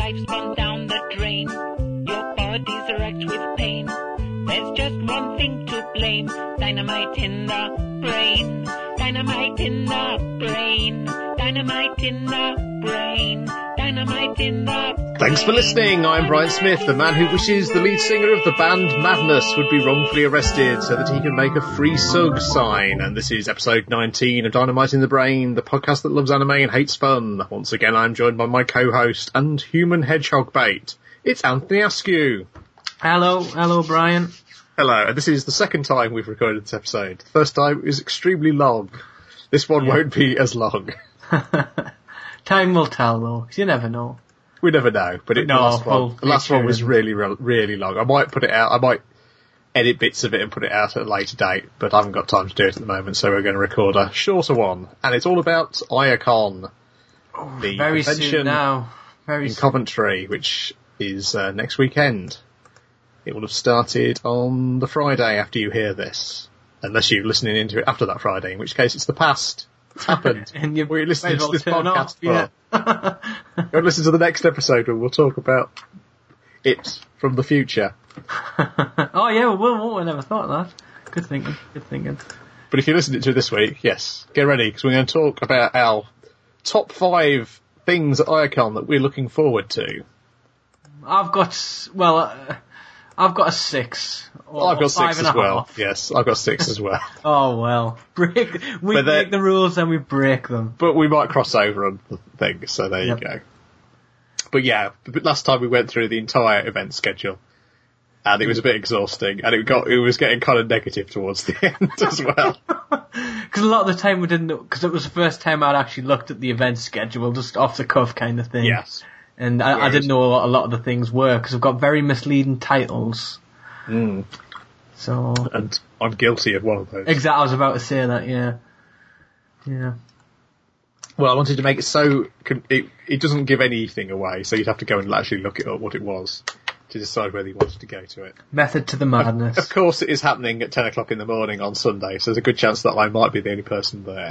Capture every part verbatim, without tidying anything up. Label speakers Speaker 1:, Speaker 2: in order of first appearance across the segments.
Speaker 1: life's gone down the drain. Your body's wrecked with pain. There's just one thing to blame. Dynamite in the brain. Dynamite in the brain. Dynamite in the brain. Dynamite in the brain.
Speaker 2: Thanks for listening. I'm Brian Smith, the man who wishes the lead singer of the band Madness would be wrongfully arrested so that he can make a free sug sign. And this is episode nineteen of Dynamite in the Brain, the podcast that loves anime and hates fun. Once again, I'm joined by my co-host and human hedgehog bait. It's Anthony Askew.
Speaker 3: Hello, hello, Brian.
Speaker 2: Hello, and this is the second time we've recorded this episode. The first time is extremely long. This one yeah. won't be as long.
Speaker 3: Time will tell, though, 'cause you never know.
Speaker 2: We never know, but it,
Speaker 3: no,
Speaker 2: the last,
Speaker 3: well,
Speaker 2: one, the last one was really, really long. I might put it out, I might edit bits of it and put it out at a later date, but I haven't got time to do it at the moment, so we're going to record a shorter one. And it's all about IACON,
Speaker 3: oh,
Speaker 2: the
Speaker 3: very
Speaker 2: convention
Speaker 3: soon now. Very
Speaker 2: in
Speaker 3: soon.
Speaker 2: Coventry, which is uh, next weekend. It will have started on the Friday after you hear this, unless you're listening into it after that Friday, in which case it's the past. It's happened.
Speaker 3: And you're
Speaker 2: We're listening
Speaker 3: well
Speaker 2: to this
Speaker 3: turn
Speaker 2: podcast
Speaker 3: off, yeah.
Speaker 2: for. Go listen to the next episode where we'll talk about it from the future.
Speaker 3: Oh yeah, well, well, I never thought of that. Good thinking, good thinking.
Speaker 2: But if you listened to it this week, yes, get ready, because we're going to talk about our top five things at IACON that we're looking forward to.
Speaker 3: I've got, well, uh, I've got a six. Or
Speaker 2: I've got
Speaker 3: five
Speaker 2: six
Speaker 3: and
Speaker 2: as
Speaker 3: a
Speaker 2: well.
Speaker 3: half.
Speaker 2: Yes, I've got six as well.
Speaker 3: Oh well, break. We
Speaker 2: But
Speaker 3: make the rules and we break them.
Speaker 2: But we might cross over on the things, so there
Speaker 3: Yep.
Speaker 2: you go. But yeah, but last time we went through the entire event schedule, and it was a bit exhausting, and it got it was getting kind of negative towards the end as well.
Speaker 3: Because a lot of the time we didn't, because it was the first time I'd actually looked at the event schedule, just off the cuff kind of thing.
Speaker 2: Yes.
Speaker 3: And I, I
Speaker 2: Whereas-
Speaker 3: didn't know what a lot of the things were, because I've got very misleading titles.
Speaker 2: Mm.
Speaker 3: So.
Speaker 2: And I'm guilty of one of those.
Speaker 3: Exactly, I was about to say that, yeah. Yeah.
Speaker 2: Well, I wanted to make it so it it doesn't give anything away, so you'd have to go and actually look it up what it was to decide whether you wanted to go to it.
Speaker 3: Method to the madness.
Speaker 2: Of course, it is happening at ten o'clock in the morning on Sunday, so there's a good chance that I might be the only person there.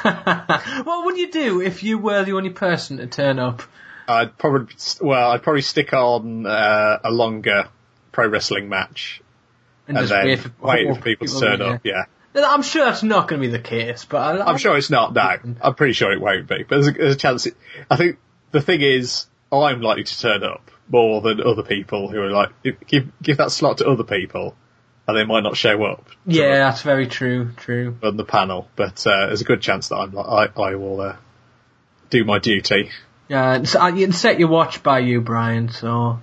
Speaker 3: What would you do if you were the only person to turn up?
Speaker 2: I'd probably well, I'd probably stick on uh, a longer pro wrestling match.
Speaker 3: And,
Speaker 2: And
Speaker 3: just
Speaker 2: then
Speaker 3: wait for,
Speaker 2: wait
Speaker 3: hope
Speaker 2: for people to
Speaker 3: people
Speaker 2: turn
Speaker 3: will,
Speaker 2: up, yeah.
Speaker 3: I'm sure that's not going to be the case, but I,
Speaker 2: I'm sure it's not, no. I'm pretty sure it won't be. But there's a, there's a chance it, I think the thing is, I'm likely to turn up more than other people who are like, give give that slot to other people, and they might not show up.
Speaker 3: Yeah, that's very true, true.
Speaker 2: On the panel, but uh, there's a good chance that I'm like, I, I will uh, do my duty.
Speaker 3: Yeah, so you can set your watch by you, Brian, so...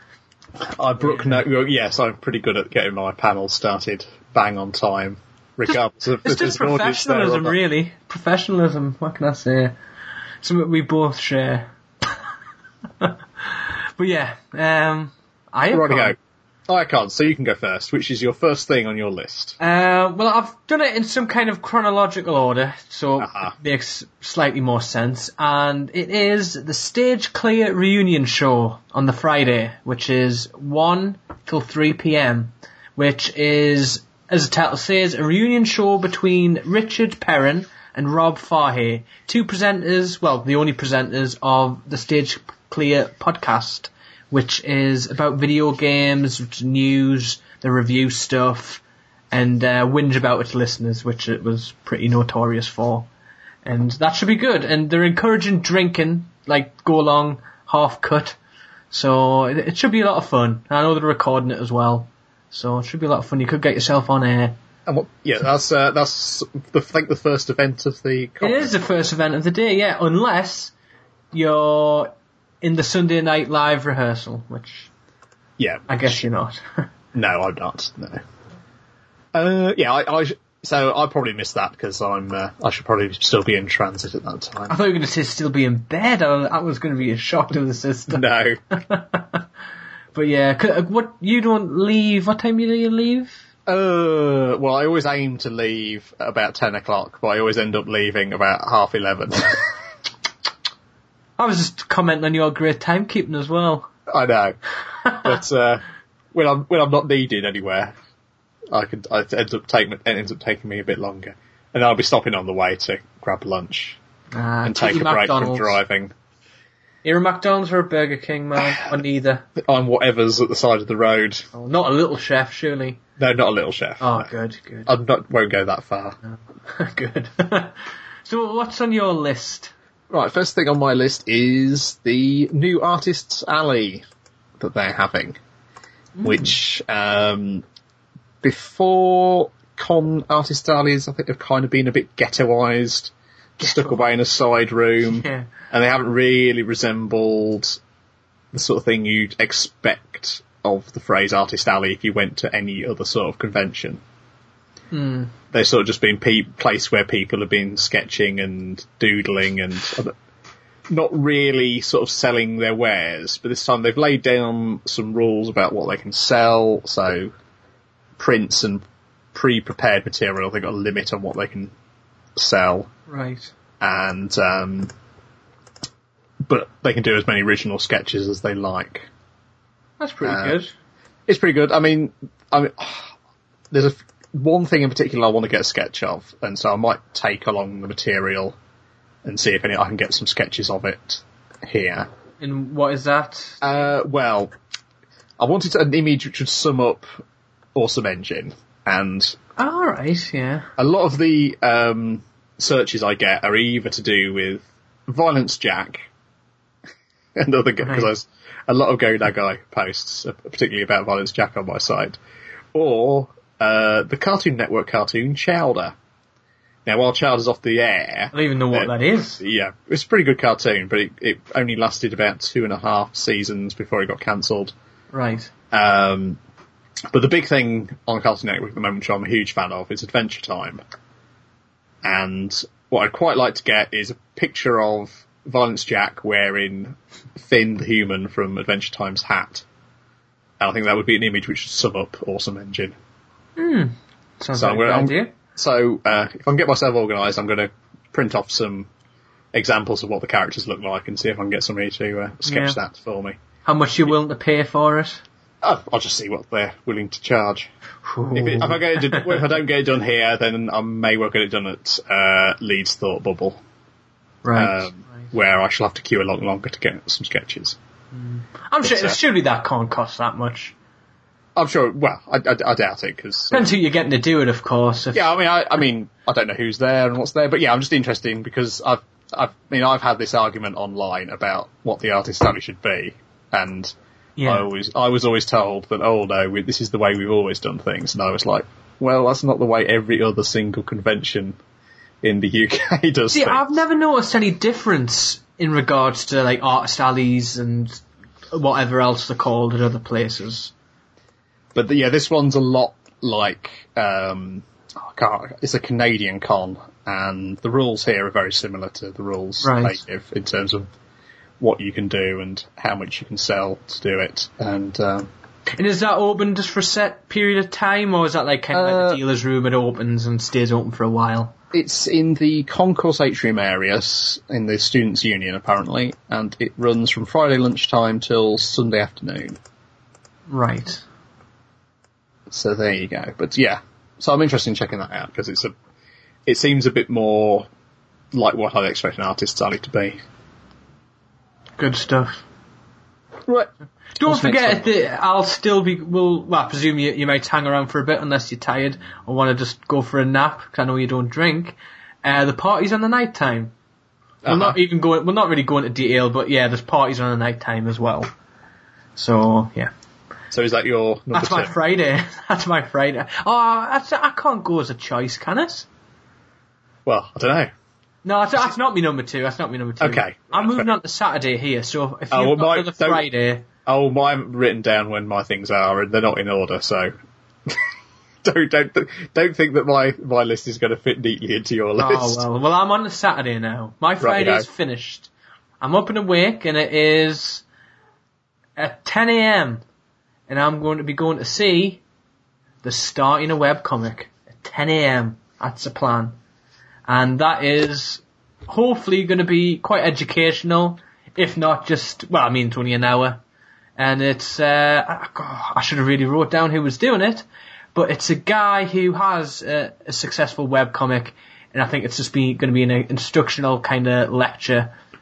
Speaker 2: I brook no, well, yes, I'm pretty good at getting my panel started bang on time, regardless of
Speaker 3: It's
Speaker 2: if there's
Speaker 3: just
Speaker 2: an audience there or
Speaker 3: professionalism,
Speaker 2: not.
Speaker 3: really. Professionalism, what can I say? Something we both share. But yeah, um... I
Speaker 2: Righty go. IACON, so you can go first. Which is your first thing on your list?
Speaker 3: Uh, well, I've done it in some kind of chronological order, so
Speaker 2: Uh-huh.
Speaker 3: it makes slightly more sense. And it is the Stage Clear reunion show on the Friday, which is one till three p.m., which is, as the title says, a reunion show between Richard Perrin and Rob Fahey, two presenters, well, the only presenters of the Stage Clear podcast, which is about video games, news, the review stuff, and uh, whinge about its listeners, which it was pretty notorious for. And that should be good. And they're encouraging drinking, like go along half cut. So it, it should be a lot of fun. I know they're recording it as well, so it should be a lot of fun. You could get yourself on air.
Speaker 2: And what, yeah, that's uh, that's the, I think the first event of the
Speaker 3: It
Speaker 2: conference.
Speaker 3: is the first event of the day, yeah, unless you're in the Sunday night live rehearsal, which
Speaker 2: Yeah.
Speaker 3: I guess you're not.
Speaker 2: No, I'm not. No. Uh, yeah, I, I sh- so I probably missed that because I'm uh, I should probably still be in transit at that
Speaker 3: I
Speaker 2: time.
Speaker 3: thought you were going to say still be in bed. I, that was going to be a shock to the system.
Speaker 2: No.
Speaker 3: But yeah, c- what you don't leave? What time do you leave?
Speaker 2: Uh, well, I always aim to leave at about ten o'clock, but I always end up leaving about half eleven.
Speaker 3: I was just commenting on your great timekeeping as well.
Speaker 2: I know, but uh, when I'm when I'm not needed anywhere, I could I end up taking it ends up taking me a bit longer, and I'll be stopping on the way to grab lunch
Speaker 3: Ah,
Speaker 2: and take a break from driving.
Speaker 3: You're a McDonald's or a Burger King, man? Or neither?
Speaker 2: I'm whatever's at the side of the road.
Speaker 3: Oh, not a Little Chef, surely.
Speaker 2: No, not a Little Chef.
Speaker 3: Oh,
Speaker 2: no.
Speaker 3: good, good.
Speaker 2: I not won't go that far.
Speaker 3: No. Good. So, what's on your list?
Speaker 2: Right, first thing on my list is the new Artists Alley that they're having, mm. which um, before Con Artists Alleys, I think have kind of been a bit ghettoised, stuck away in a side room,
Speaker 3: yeah.
Speaker 2: and they haven't really resembled the sort of thing you'd expect of the phrase Artist Alley if you went to any other sort of convention.
Speaker 3: Mm.
Speaker 2: They've sort of just been pe- place where people have been sketching and doodling and other, not really sort of selling their wares, but this time they've laid down some rules about what they can sell, so prints and pre-prepared material, they've got a limit on what they can sell.
Speaker 3: Right.
Speaker 2: And, um, but they can do as many original sketches as they like.
Speaker 3: That's pretty
Speaker 2: uh,
Speaker 3: good.
Speaker 2: It's pretty good. I mean, I mean, there's a, one thing in particular I want to get a sketch of, and so I might take along the material and see if any I can get some sketches of it here.
Speaker 3: And what is that?
Speaker 2: Uh, well, I wanted an image which would sum up Awesome Engine, and
Speaker 3: all right, yeah.
Speaker 2: a lot of the um, searches I get are either to do with Violence Jack and other because right. there's a lot of Go That Guy posts, particularly about Violence Jack on my site, or uh, the Cartoon Network cartoon Chowder. Now, while Chowder's off the air...
Speaker 3: I don't even know what uh, that is.
Speaker 2: Yeah, it's a pretty good cartoon, but it, it only lasted about two and a half seasons before it got cancelled.
Speaker 3: Right.
Speaker 2: Um, but the big thing on Cartoon Network at the moment, which I'm a huge fan of, is Adventure Time. And what I'd quite like to get is a picture of Violence Jack wearing Finn the Human from Adventure Time's hat. And I think that would be an image which would sum up Awesome Engine.
Speaker 3: Hmm. Sounds
Speaker 2: so
Speaker 3: like a good
Speaker 2: I'm,
Speaker 3: idea.
Speaker 2: So, uh, if I can get myself organised, I'm going to print off some examples of what the characters look like and see if I can get somebody to uh, sketch
Speaker 3: yeah.
Speaker 2: that for me.
Speaker 3: How much are you willing to pay for it?
Speaker 2: Oh, I'll just see what they're willing to charge. If, it, if, I get it, if I don't get it done here, then I may well get it done at uh, Leeds Thought Bubble.
Speaker 3: Right.
Speaker 2: Um, right. Where I shall have to queue a lot longer to get some sketches.
Speaker 3: Mm. I'm sure, uh, surely that can't cost that much.
Speaker 2: I'm sure. Well, I, I, I doubt it because
Speaker 3: depends uh, who you're getting to do it, of course. If...
Speaker 2: Yeah, I mean, I, I mean, I don't know who's there and what's there, but yeah, I'm just interested in because I've, I've, I mean, I've had this argument online about what the Artist Alley should be, and yeah. I always, I was always told that, oh no, we, this is the way we've always done things, and I was like, well, that's not the way every other single convention in the U K does.
Speaker 3: See,
Speaker 2: things.
Speaker 3: I've never noticed any difference in regards to like Artist Alleys and whatever else they're called at other places.
Speaker 2: But the, yeah, this one's a lot like, um, oh, God, it's a Canadian con, and the rules here are very similar to the rules
Speaker 3: right.
Speaker 2: they give in terms of what you can do and how much you can sell to do it. And, um,
Speaker 3: and is that open just for a set period of time, or is that like kind of uh, like the dealer's room, it opens and stays open for a while?
Speaker 2: It's in the concourse atrium area, in the Students' Union apparently, and it runs from Friday lunchtime till Sunday afternoon.
Speaker 3: Right.
Speaker 2: So there you go. But yeah, so I'm interested in checking that out because it's a, it seems a bit more like what I'd expect an Artist's Alley to be.
Speaker 3: Good stuff.
Speaker 2: Right.
Speaker 3: Don't What's forget that I'll still be, well, well I presume you, you might hang around for a bit unless you're tired or want to just go for a nap, because I know you don't drink. Uh, the party's on the night time. Uh-huh. We're not even going, we're not really going into detail, but yeah, there's parties on the night time as well. So, yeah.
Speaker 2: So is that your number
Speaker 3: That's
Speaker 2: two?
Speaker 3: my Friday. That's my Friday. Oh, that's, I can't go as a choice, can it?
Speaker 2: Well, I don't know.
Speaker 3: No, that's, that's not my number two. That's not my number two.
Speaker 2: Okay.
Speaker 3: I'm moving on to Saturday here, so if you've
Speaker 2: oh, well,
Speaker 3: got
Speaker 2: my,
Speaker 3: another Friday...
Speaker 2: Oh, mine written down when my things are, and they're not in order, so... don't don't don't think that my, my list is going to fit neatly into your list.
Speaker 3: Oh, well, well, I'm on to Saturday now. My Friday's right, finished. I'm up and awake, and it is at ten a.m., and I'm going to be going to see the Starting a Webcomic at ten a.m. That's the plan. And that is hopefully going to be quite educational, if not just, well, I mean, it's only an hour. And it's, uh, I, I should have really wrote down who was doing it, but it's a guy who has a, a successful webcomic, and I think it's just be, going to be an instructional kind of lecture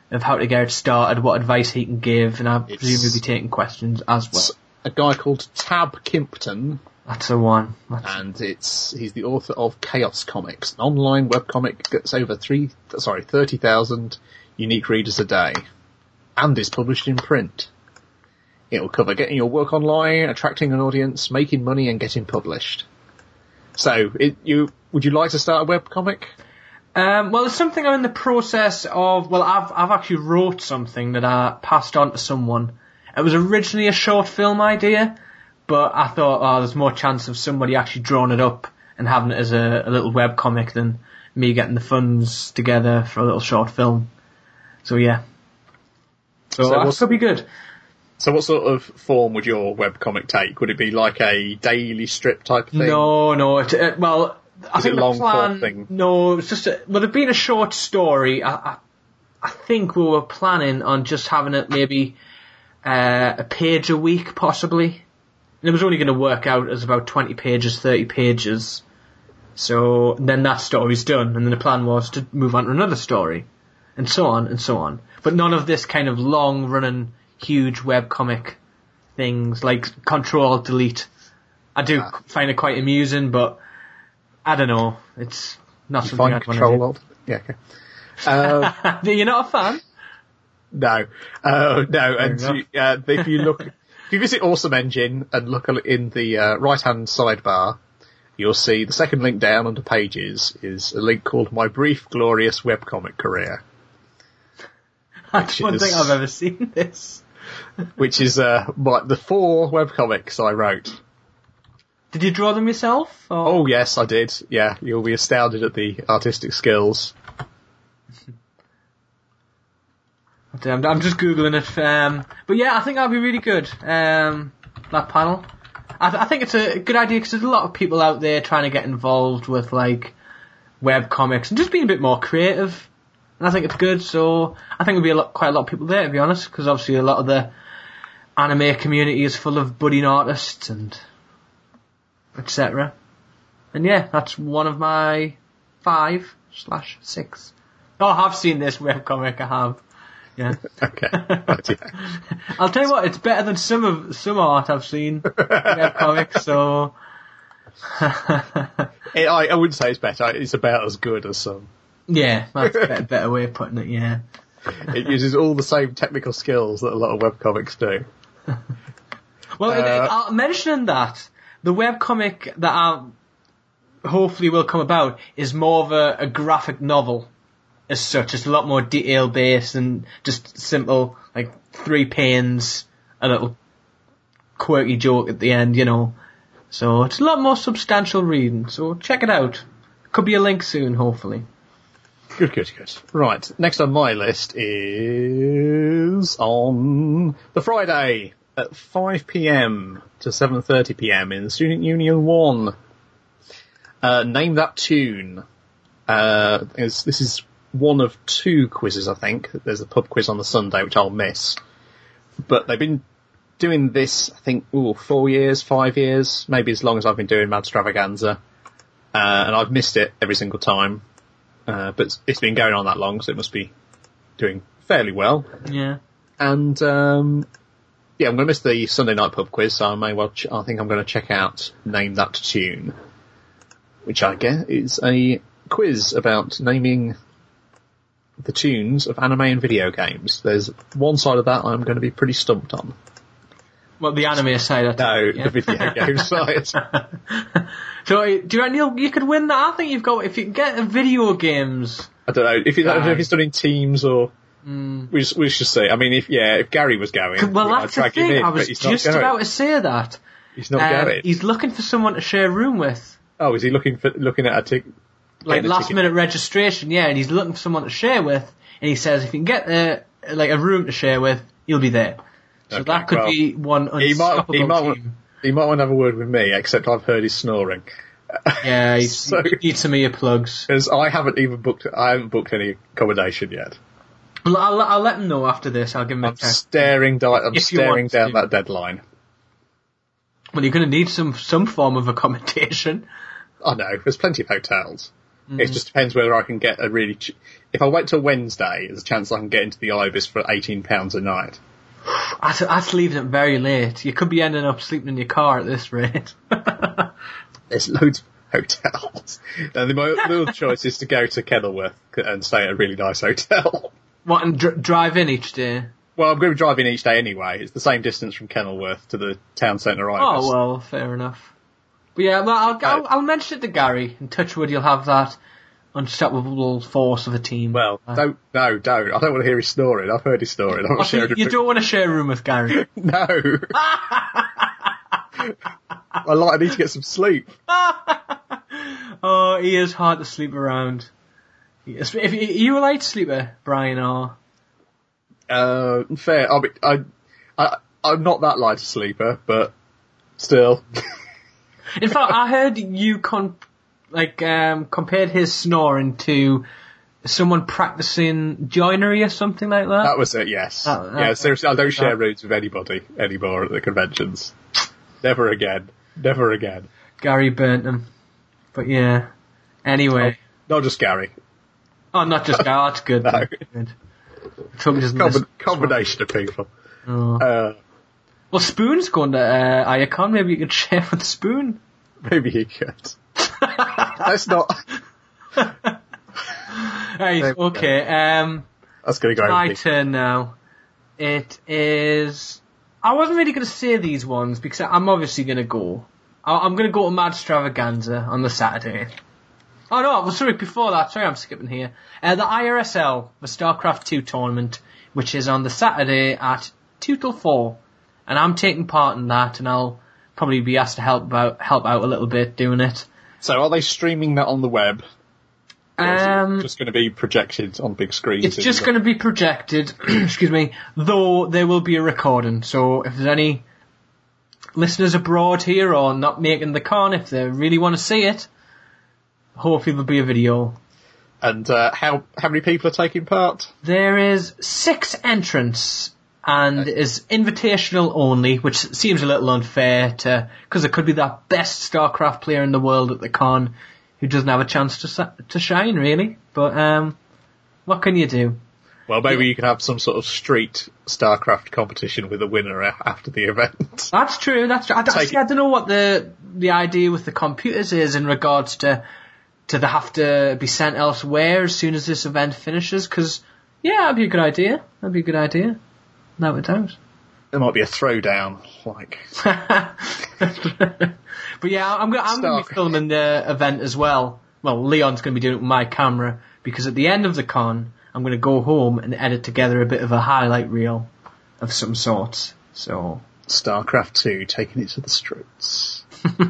Speaker 3: of how to get it started, what advice he can give, and I'll
Speaker 2: It's-
Speaker 3: presumably be taking questions as well.
Speaker 2: It's a guy called Tab Kimpton,
Speaker 3: That's the one. That's
Speaker 2: and it's he's the author of Chaos Comics, an online webcomic that gets over three, sorry, thirty thousand unique readers a day, and is published in print. It will cover getting your work online, attracting an audience, making money, and getting published. So, it, you would you like to start a webcomic?
Speaker 3: Um, well, it's something I'm in the process of. Well, I've I've actually wrote something that I passed on to someone. It was originally a short film idea, but I thought, oh, there's more chance of somebody actually drawing it up and having it as a, a little webcomic than me getting the funds together for a little short film. So yeah, so,
Speaker 2: So
Speaker 3: that
Speaker 2: what's-
Speaker 3: could be good.
Speaker 2: So what sort of form would your webcomic take? Would it be like a daily strip type of thing?
Speaker 3: No, no. It, it, well, I
Speaker 2: Is
Speaker 3: think
Speaker 2: it
Speaker 3: the
Speaker 2: long
Speaker 3: plan.
Speaker 2: form thing?
Speaker 3: No, it's just a, well, it'd been a short story. I, I, I think we were planning on just having it maybe uh, a page a week, possibly. And it was only going to work out as about twenty pages, thirty pages. So then that story's done, and then the plan was to move on to another story, and so on and so on. But none of this kind of long-running, huge webcomic things like Control Delete. I do
Speaker 2: Ah.
Speaker 3: find it quite amusing, but I don't know. It's not
Speaker 2: You
Speaker 3: something
Speaker 2: find
Speaker 3: I'd
Speaker 2: control
Speaker 3: want
Speaker 2: of? Yeah, okay. Uh,
Speaker 3: to do. You're not a fan?
Speaker 2: no. Uh, no, and
Speaker 3: enough.
Speaker 2: you, uh, if you look, if you visit Awesome Engine and look in the uh, right-hand sidebar, you'll see the second link down under Pages is a link called My Brief Glorious Webcomic Career,
Speaker 3: That's
Speaker 2: Which
Speaker 3: one
Speaker 2: is-
Speaker 3: thing I've ever seen this.
Speaker 2: which is uh, my, the four webcomics I wrote.
Speaker 3: Did you draw them yourself? Or?
Speaker 2: Oh yes, I did. Yeah, you'll be astounded at the artistic skills.
Speaker 3: I'm, I'm just googling it. Um, but yeah, I think that'd be really good. Um, that panel. I, th- I think it's a good idea because there's a lot of people out there trying to get involved with like web comics and just being a bit more creative. And I think it's good. So I think there'll be a lot, quite a lot of people there, to be honest, because obviously a lot of the anime community is full of budding artists and et cetera. And yeah, that's one of my five slash six. Oh, I have seen this webcomic. I have. Yeah.
Speaker 2: Okay. Right, yeah.
Speaker 3: I'll tell you what, it's better than some of some art I've seen webcomics. So
Speaker 2: It, I, I wouldn't say it's better. It's about as good as some.
Speaker 3: yeah, that's a better, better way of putting it. Yeah.
Speaker 2: It uses all the same technical skills that a lot of webcomics do.
Speaker 3: Well,
Speaker 2: Uh,
Speaker 3: uh, mentioning that, the webcomic that I hopefully will come about is more of a, a graphic novel as such. It's a lot more detail based and just simple, like three panes, a little quirky joke at the end, you know. So it's a lot more substantial reading. So check it out. Could be a link soon, hopefully.
Speaker 2: Good, good, good. Right, next on my list is on the Friday at five p.m. to seven thirty p.m. in Student Union one. Uh, Name That Tune. Uh, is, this is one of two quizzes, I think. There's a pub quiz on the Sunday, which I'll miss. But they've been doing this, I think, ooh, four years, five years, maybe as long as I've been doing Madstravaganza. Uh, and I've missed it every single time. Uh, but it's been going on that long, so it must be doing fairly well.
Speaker 3: Yeah.
Speaker 2: And, um, yeah, I'm going to miss the Sunday night pub quiz, so I may well, ch- I think I'm going to check out Name That Tune, which I guess is a quiz about naming the tunes of anime and video games. There's one side of that I'm going to be pretty stumped on.
Speaker 3: Well, the anime side, I
Speaker 2: No,
Speaker 3: think, yeah.
Speaker 2: the video game side.
Speaker 3: So, do you reckon you'll- you could win that? I think you've got, if you can get a video games.
Speaker 2: I don't know if, you, I don't know if he's done in teams or
Speaker 3: Mm.
Speaker 2: we just, we should see. I mean, if yeah, if Gary was going,
Speaker 3: Well,
Speaker 2: I'd
Speaker 3: that's the
Speaker 2: drag him
Speaker 3: thing.
Speaker 2: in,
Speaker 3: I
Speaker 2: but
Speaker 3: was
Speaker 2: he's not
Speaker 3: just
Speaker 2: going.
Speaker 3: about to say that.
Speaker 2: He's not
Speaker 3: Uh,
Speaker 2: going.
Speaker 3: he's looking for someone to share a room with.
Speaker 2: Oh, is he looking for looking at a ticket?
Speaker 3: Like last minute registration, yeah, and he's looking for someone to share with, and he says if you can get uh, like a room to share with, he'll be there. So
Speaker 2: Okay,
Speaker 3: that could
Speaker 2: well,
Speaker 3: be one
Speaker 2: He might,
Speaker 3: unstoppable
Speaker 2: he might, want,
Speaker 3: team.
Speaker 2: he might want to have a word with me, except I've heard he's snoring.
Speaker 3: Yeah, he's,
Speaker 2: So-
Speaker 3: he needs some earplugs.
Speaker 2: Because I haven't even booked, I haven't booked any accommodation yet.
Speaker 3: Well, I'll, I'll let him know after this. I'll give him a
Speaker 2: I'm
Speaker 3: text.
Speaker 2: staring, di- I'm
Speaker 3: If you
Speaker 2: staring
Speaker 3: want
Speaker 2: down
Speaker 3: to.
Speaker 2: that deadline.
Speaker 3: Well, you're going to need some some form of accommodation.
Speaker 2: I know, there's plenty of hotels. Mm. It just depends whether I can get a really... Ch- if I wait till Wednesday, there's a chance I can get into the Ibis for eighteen pounds a night.
Speaker 3: That's, that's leaving it very late. You could be ending up sleeping in your car at this rate.
Speaker 2: There's loads of hotels. And my other choice is to go to Kenilworth and stay at a really nice hotel.
Speaker 3: What, and dr- drive in each day?
Speaker 2: Well, I'm going to be driving each day anyway. It's the same distance from Kenilworth to the town centre Ibis.
Speaker 3: Oh, well, fair enough. But yeah, well, I'll, I'll, I'll mention it to Gary. In Touchwood, you'll have that unstoppable force of a team.
Speaker 2: Well, uh, don't, no, don't. I don't want to hear his snoring. I've heard his snoring. I
Speaker 3: you you don't want to share a room with Gary?
Speaker 2: No. I like, I need to get some sleep.
Speaker 3: Oh, he is hard to sleep around. If, if, are you a light sleeper, Brian, or?
Speaker 2: Uh, fair. I mean, I, I, I'm not that light a sleeper, but still.
Speaker 3: In fact, I heard you con- like um, compared his snoring to someone practicing joinery or something like that.
Speaker 2: That was it. Yes.
Speaker 3: That, that,
Speaker 2: yeah. Seriously, I don't share
Speaker 3: that.
Speaker 2: rooms with anybody anymore at the conventions. Never again. Never again.
Speaker 3: Gary burnt him. But yeah. Anyway.
Speaker 2: Oh, not just Gary.
Speaker 3: Oh, not just Gary. That's good.
Speaker 2: No.
Speaker 3: Good.
Speaker 2: Combi- combination of people.
Speaker 3: Oh.
Speaker 2: Uh,
Speaker 3: well, Spoon's going to uh, Iacon. Maybe you could share with Spoon.
Speaker 2: Maybe he could. That's not...
Speaker 3: Right, okay. Um,
Speaker 2: That's going to go
Speaker 3: my
Speaker 2: over
Speaker 3: turn now. It is... I wasn't really going to say these ones because I'm obviously going to go. I'm going to go to Mad Stravaganza on the Saturday. Oh no, well, sorry, before that, sorry I'm skipping here. Uh, the I R S L, the StarCraft two tournament, which is on the Saturday at two till four. And I'm taking part in that, and I'll probably be asked to help out, help out a little bit doing it.
Speaker 2: So are they streaming that on the web?
Speaker 3: Um,
Speaker 2: just going to be projected on big screens?
Speaker 3: It's just going to be projected, excuse me, though there will be a recording. So if there's any listeners abroad here or not making the con, if they really want to see it, hopefully there'll be a video.
Speaker 2: And uh, how how many people are taking part?
Speaker 3: There is six entrants, and it is invitational only, which seems a little unfair to, because it could be that best StarCraft player in the world at the con who doesn't have a chance to to shine, really. But um, what can you do?
Speaker 2: Well, maybe you could have some sort of street StarCraft competition with a winner after the event.
Speaker 3: That's true. That's true. I, I, see, I don't know what the the idea with the computers is in regards to to they have to be sent elsewhere as soon as this event finishes. Because yeah, that'd be a good idea. That'd be a good idea. No, it don't.
Speaker 2: There might be a throwdown, like.
Speaker 3: But yeah, I'm gonna I'm gonna be filming the event as well. Well, Leon's gonna be doing it with my camera because at the end of the con, I'm gonna go home and edit together a bit of a highlight reel of some sort. So
Speaker 2: StarCraft two, taking it to the streets.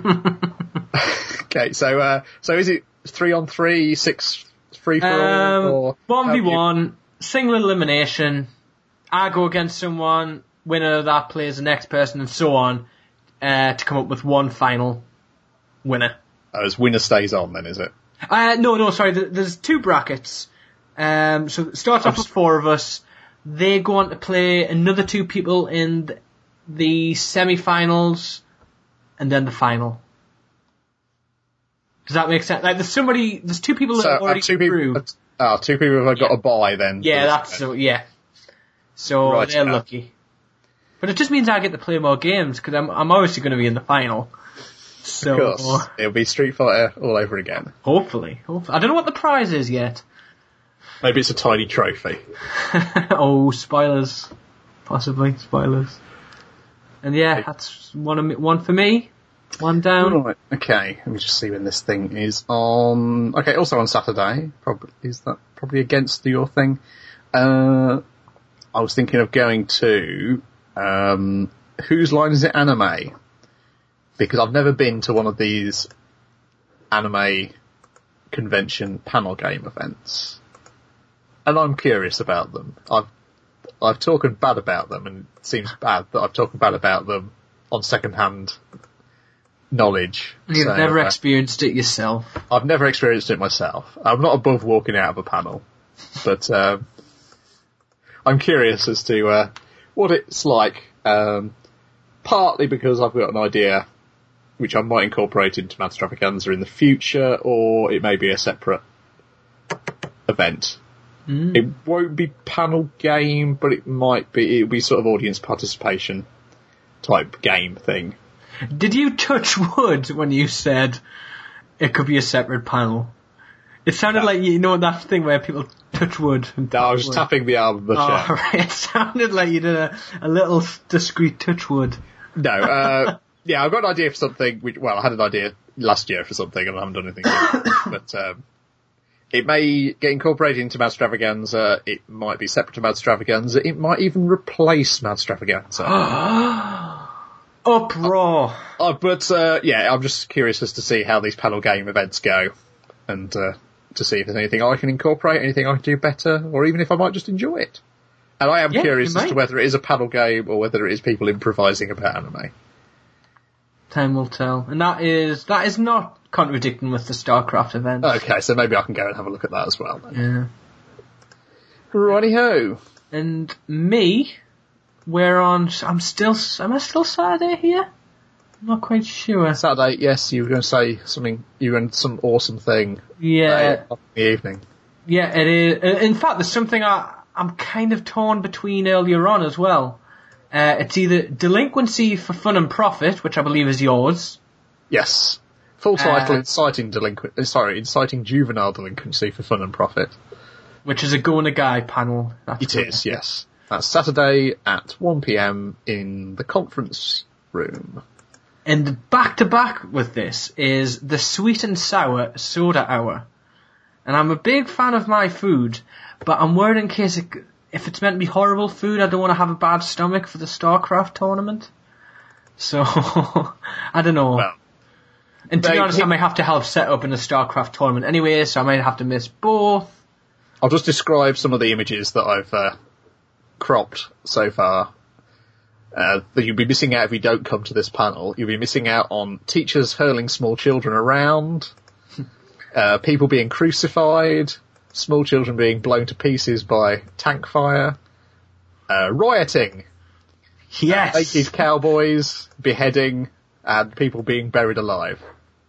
Speaker 2: Okay, so uh, so is it three on three, six free for all, or
Speaker 3: one v one, single elimination? I go against someone, winner of that plays the next person, and so on, uh, to come up with one final winner.
Speaker 2: Oh, as winner stays on, then, is it?
Speaker 3: Uh, no, no, sorry. There's two brackets. Um, so it starts off with four of us. They go on to play another two people in the semi-finals, and then the final. Does that make sense? Like, there's somebody, there's two people that
Speaker 2: so,
Speaker 3: have already
Speaker 2: uh, two
Speaker 3: through.
Speaker 2: People, uh, oh, two people have got
Speaker 3: yeah.
Speaker 2: a bye then.
Speaker 3: Yeah, that's so. Yeah. So
Speaker 2: right,
Speaker 3: they're
Speaker 2: yeah.
Speaker 3: lucky. But it just means I get to play more games because I'm I'm obviously going to be in the final. So
Speaker 2: of course, it'll be Street Fighter all over again.
Speaker 3: Hopefully, hopefully. I don't know what the prize is yet.
Speaker 2: Maybe it's a tiny trophy.
Speaker 3: Oh, spoilers. Possibly, spoilers. And yeah, that's one of me, one for me. One down.
Speaker 2: Right, okay, let me just see when this thing is on. Okay, also on Saturday. Probably is that probably against your thing? Uh, I was thinking of going to um, Whose Line Is It Anime? Because I've never been to one of these anime convention panel game events, and I'm curious about them. I've I've talked bad about them, and it seems bad that I've talked bad about them on second-hand knowledge.
Speaker 3: You've
Speaker 2: so,
Speaker 3: never
Speaker 2: uh,
Speaker 3: experienced it yourself.
Speaker 2: I've never experienced it myself. I'm not above walking out of a panel, but um, I'm curious as to uh, what it's like. Um, partly because I've got an idea which I might incorporate into Mad Stravaganza in the future, or it may be a separate event.
Speaker 3: Mm.
Speaker 2: It won't be panel game, but it might be. It'll be sort of audience participation type game thing.
Speaker 3: Did you touch wood when you said it could be a separate panel? It sounded
Speaker 2: No.
Speaker 3: like, you know, that thing where people touch wood. And
Speaker 2: No, I was
Speaker 3: wood.
Speaker 2: tapping the arm of the chair.
Speaker 3: Oh, right. It sounded like you did a, a little discreet touch wood.
Speaker 2: No, uh, yeah, I've got an idea for something. Which, well, I had an idea last year for something, and I haven't done anything yet. But um, it may get incorporated into Madstravaganza. It might be separate to Madstravaganza. It might even replace Madstravaganza.
Speaker 3: Uproar!
Speaker 2: uh, but uh, yeah, I'm just curious as to see how these panel game events go, and uh, to see if there's anything I can incorporate, anything I can do better, or even if I might just enjoy it. And I am
Speaker 3: Yeah,
Speaker 2: curious
Speaker 3: you
Speaker 2: as to
Speaker 3: might.
Speaker 2: whether it is a panel game or whether it is people improvising about anime.
Speaker 3: Time will tell. And that is, that is not contradicting with the StarCraft event.
Speaker 2: Okay, so maybe I can go and have a look at that as well then.
Speaker 3: Yeah.
Speaker 2: Righty-ho.
Speaker 3: And me, we're on, I'm still, am I still Saturday here? I'm not quite sure.
Speaker 2: Saturday, yes, you were going to say something, you were some awesome thing
Speaker 3: Yeah,
Speaker 2: uh, in the evening.
Speaker 3: yeah, it is. In fact, there's something I, I'm kind of torn between earlier on as well. Uh, it's either Delinquency for Fun and Profit, which I believe is yours.
Speaker 2: Yes. Full title,
Speaker 3: Uh,
Speaker 2: inciting delinquent, uh, sorry, inciting juvenile delinquency for fun and profit.
Speaker 3: Which is a Go Na Guy panel. That's
Speaker 2: It
Speaker 3: what
Speaker 2: is, yes. That's Saturday at one p.m. in the conference room.
Speaker 3: And back to back with this is the Sweet and Sour Soda Hour. And I'm a big fan of my food, but I'm worried in case it, if it's meant to be horrible food, I don't want to have a bad stomach for the StarCraft tournament. So, I don't know.
Speaker 2: Well,
Speaker 3: and to be
Speaker 2: they-
Speaker 3: honest,
Speaker 2: he-
Speaker 3: I might have to help set up in the StarCraft tournament anyway, so I might have to miss both.
Speaker 2: I'll just describe some of the images that I've uh, cropped so far. Uh, that you'll be missing out if you don't come to this panel. You'll be missing out on teachers hurling small children around, uh, people being crucified, small children being blown to pieces by tank fire, uh, rioting,
Speaker 3: Yes!
Speaker 2: naked cowboys, beheading, and people being buried alive.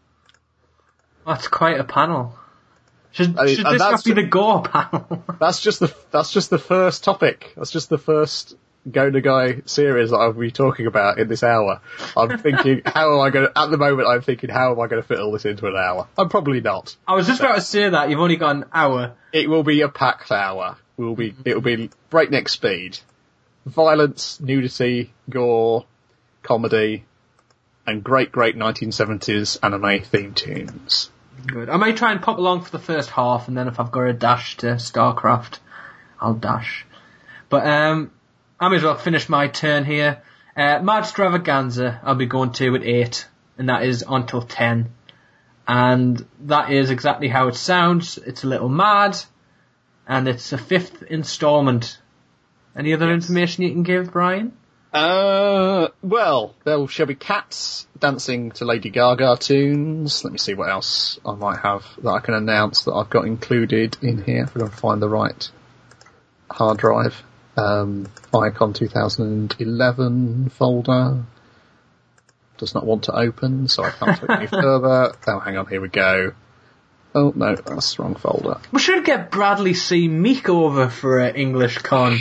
Speaker 3: That's quite a panel. Should,
Speaker 2: I mean,
Speaker 3: should
Speaker 2: and
Speaker 3: this not
Speaker 2: that's
Speaker 3: be
Speaker 2: ju-
Speaker 3: the Gore panel?
Speaker 2: That's just the that's just the first topic. That's just the first Go Na Guy series that I'll be talking about in this hour. I'm thinking, how am I going to, at the moment I'm thinking, how am I going to fit all this into an hour? I'm probably not.
Speaker 3: I was just about to say that, you've only got an hour.
Speaker 2: It will be a packed hour. Will be, it will be breakneck speed. Violence, nudity, gore, comedy, and great, great nineteen seventies anime theme tunes.
Speaker 3: Good. I might try and pop along for the first half, and then if I've got a dash to StarCraft, I'll dash. But um, I may as well finish my turn here. Uh, Madstravaganza, I'll be going to at eight, and that is until ten. And that is exactly how it sounds. It's a little mad, and it's a fifth instalment. Any other
Speaker 2: Yes.
Speaker 3: information you can give, Brian?
Speaker 2: Uh, well, there shall be cats dancing to Lady Gaga tunes. Let me see what else I might have that I can announce that I've got included in here. If I can find the right hard drive. Um, Icon twenty eleven folder. Does not want to open, so I can't take any further. Oh, hang on, here we go. Oh, no, that's the wrong folder.
Speaker 3: We should get Bradley C. Meek over for an English con.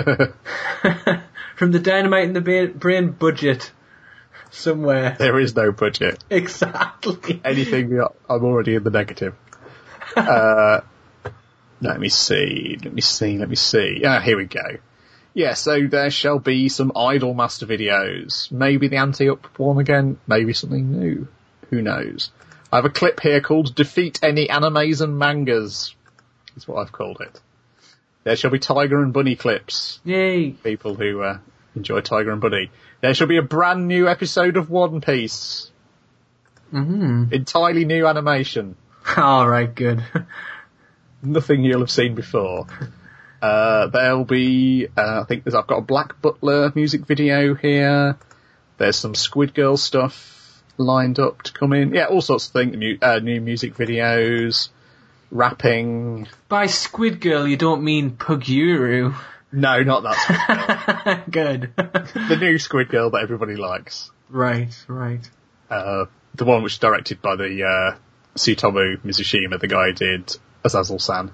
Speaker 3: From the Dynamite and the ba- Brain budget. Somewhere.
Speaker 2: There is no budget.
Speaker 3: Exactly.
Speaker 2: Anything, I'm already in the negative. Uh, let me see, let me see, let me see. Ah, here we go. Yeah, so there shall be some Idolmaster videos. Maybe the anti-up one again, maybe something new. Who knows? I have a clip here called Defeat Any Animes and Mangas. That's what I've called it. There shall be Tiger and Bunny clips.
Speaker 3: Yay.
Speaker 2: People who uh, enjoy Tiger and Bunny. There shall be a brand new episode of One Piece.
Speaker 3: Mm-hmm.
Speaker 2: Entirely new animation.
Speaker 3: Alright, good.
Speaker 2: Nothing you'll have seen before. Uh, there'll be, uh, I think there's, I've got a Black Butler music video here. There's some Squid Girl stuff lined up to come in. Yeah, all sorts of things. New, uh, new music videos, rapping.
Speaker 3: By Squid Girl, you don't mean Puguru.
Speaker 2: No, not that Squid
Speaker 3: Good.
Speaker 2: Girl. The new Squid Girl that everybody likes.
Speaker 3: Right, right.
Speaker 2: Uh, the one which is directed by the, uh, Tsutomu Mizushima, the guy who did Azazel-san.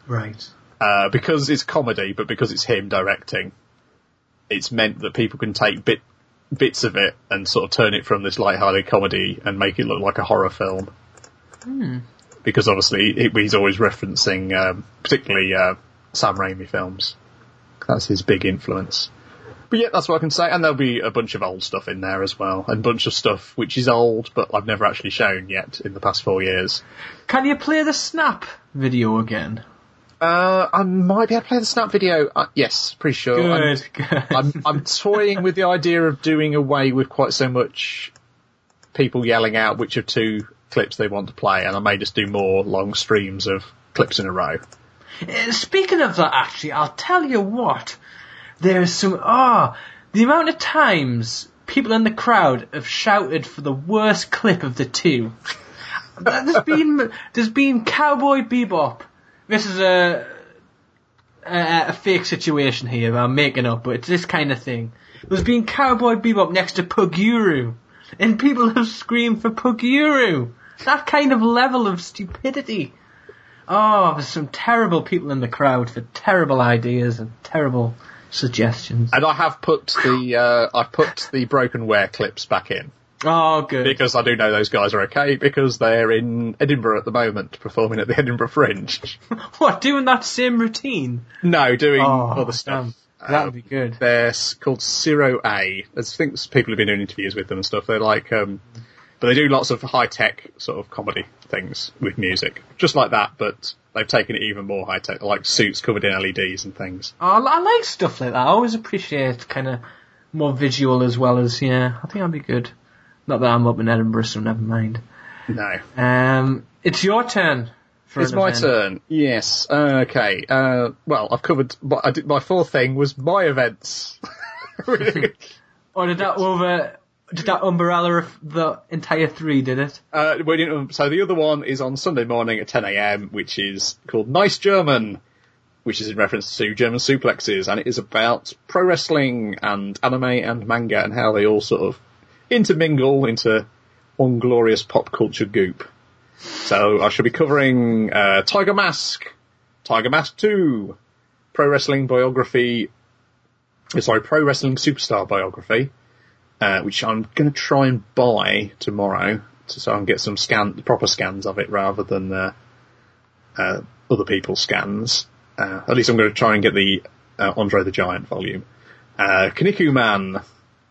Speaker 3: Right.
Speaker 2: Uh, because it's comedy, but because it's him directing, it's meant that people can take bit bits of it and sort of turn it from this light-hearted comedy and make it look like a horror film.
Speaker 3: Hmm.
Speaker 2: Because obviously he, he's always referencing, um, particularly uh, Sam Raimi films. That's his big influence. But yeah, that's what I can say. And there'll be a bunch of old stuff in there as well, and a bunch of stuff which is old, but I've never actually shown yet in the past four years.
Speaker 3: Can you play the Snap video again?
Speaker 2: Uh, I might be able to play the Snap video. Uh, yes, pretty sure.
Speaker 3: Good,
Speaker 2: I'm,
Speaker 3: good.
Speaker 2: I'm, I'm toying with the idea of doing away with quite so much people yelling out which of two clips they want to play, and I may just do more long streams of clips in a row.
Speaker 3: Uh, Speaking of that, actually, I'll tell you what. There's some... Ah, oh, the amount of times people in the crowd have shouted for the worst clip of the two. There's been... There's been Cowboy Bebop. This is a, a a fake situation here I'm making up, but it's this kind of thing. There's been Cowboy Bebop next to Puguru, and people have screamed for Puguru. That kind of level of stupidity. Oh, there's some terrible people in the crowd for terrible ideas and terrible suggestions.
Speaker 2: And I have put the uh, I put the Broken Ware clips back in.
Speaker 3: Oh, good.
Speaker 2: Because I do know those guys are okay, because they're in Edinburgh at the moment, performing at the Edinburgh Fringe.
Speaker 3: What, doing that same routine?
Speaker 2: No, doing
Speaker 3: oh,
Speaker 2: other stuff.
Speaker 3: Damn. That would
Speaker 2: um,
Speaker 3: be good.
Speaker 2: They're s- called Zero A. I think people have been doing interviews with them and stuff. They're like, um, but they do lots of high-tech sort of comedy things with music. Just like that, but they've taken it even more high-tech, like suits covered in L E Ds and things.
Speaker 3: Oh, I like stuff like that. I always appreciate kind of more visual as well as, yeah, I think that'd be good. Not that I'm up in Edinburgh, so never mind.
Speaker 2: No.
Speaker 3: Um, it's your turn. For
Speaker 2: It's
Speaker 3: an
Speaker 2: my
Speaker 3: event.
Speaker 2: turn. Yes. Uh, okay. Uh, well, I've covered. I did, my fourth thing was my events.
Speaker 3: Or did that over? Did that umbrella of the entire three? Did it?
Speaker 2: uh, we didn't, so the other one is on Sunday morning at ten a.m., which is called Nice German, which is in reference to German suplexes, and it is about pro wrestling and anime and manga and how they all sort of intermingle into one glorious pop culture goop. So I shall be covering uh, Tiger Mask, Tiger Mask two, Pro Wrestling Biography, sorry, Pro Wrestling Superstar Biography, uh, which I'm going to try and buy tomorrow, so I can get some scan, proper scans of it rather than uh, uh, other people's scans. Uh, at least I'm going to try and get the uh, Andre the Giant volume. Uh, Kaneko Man,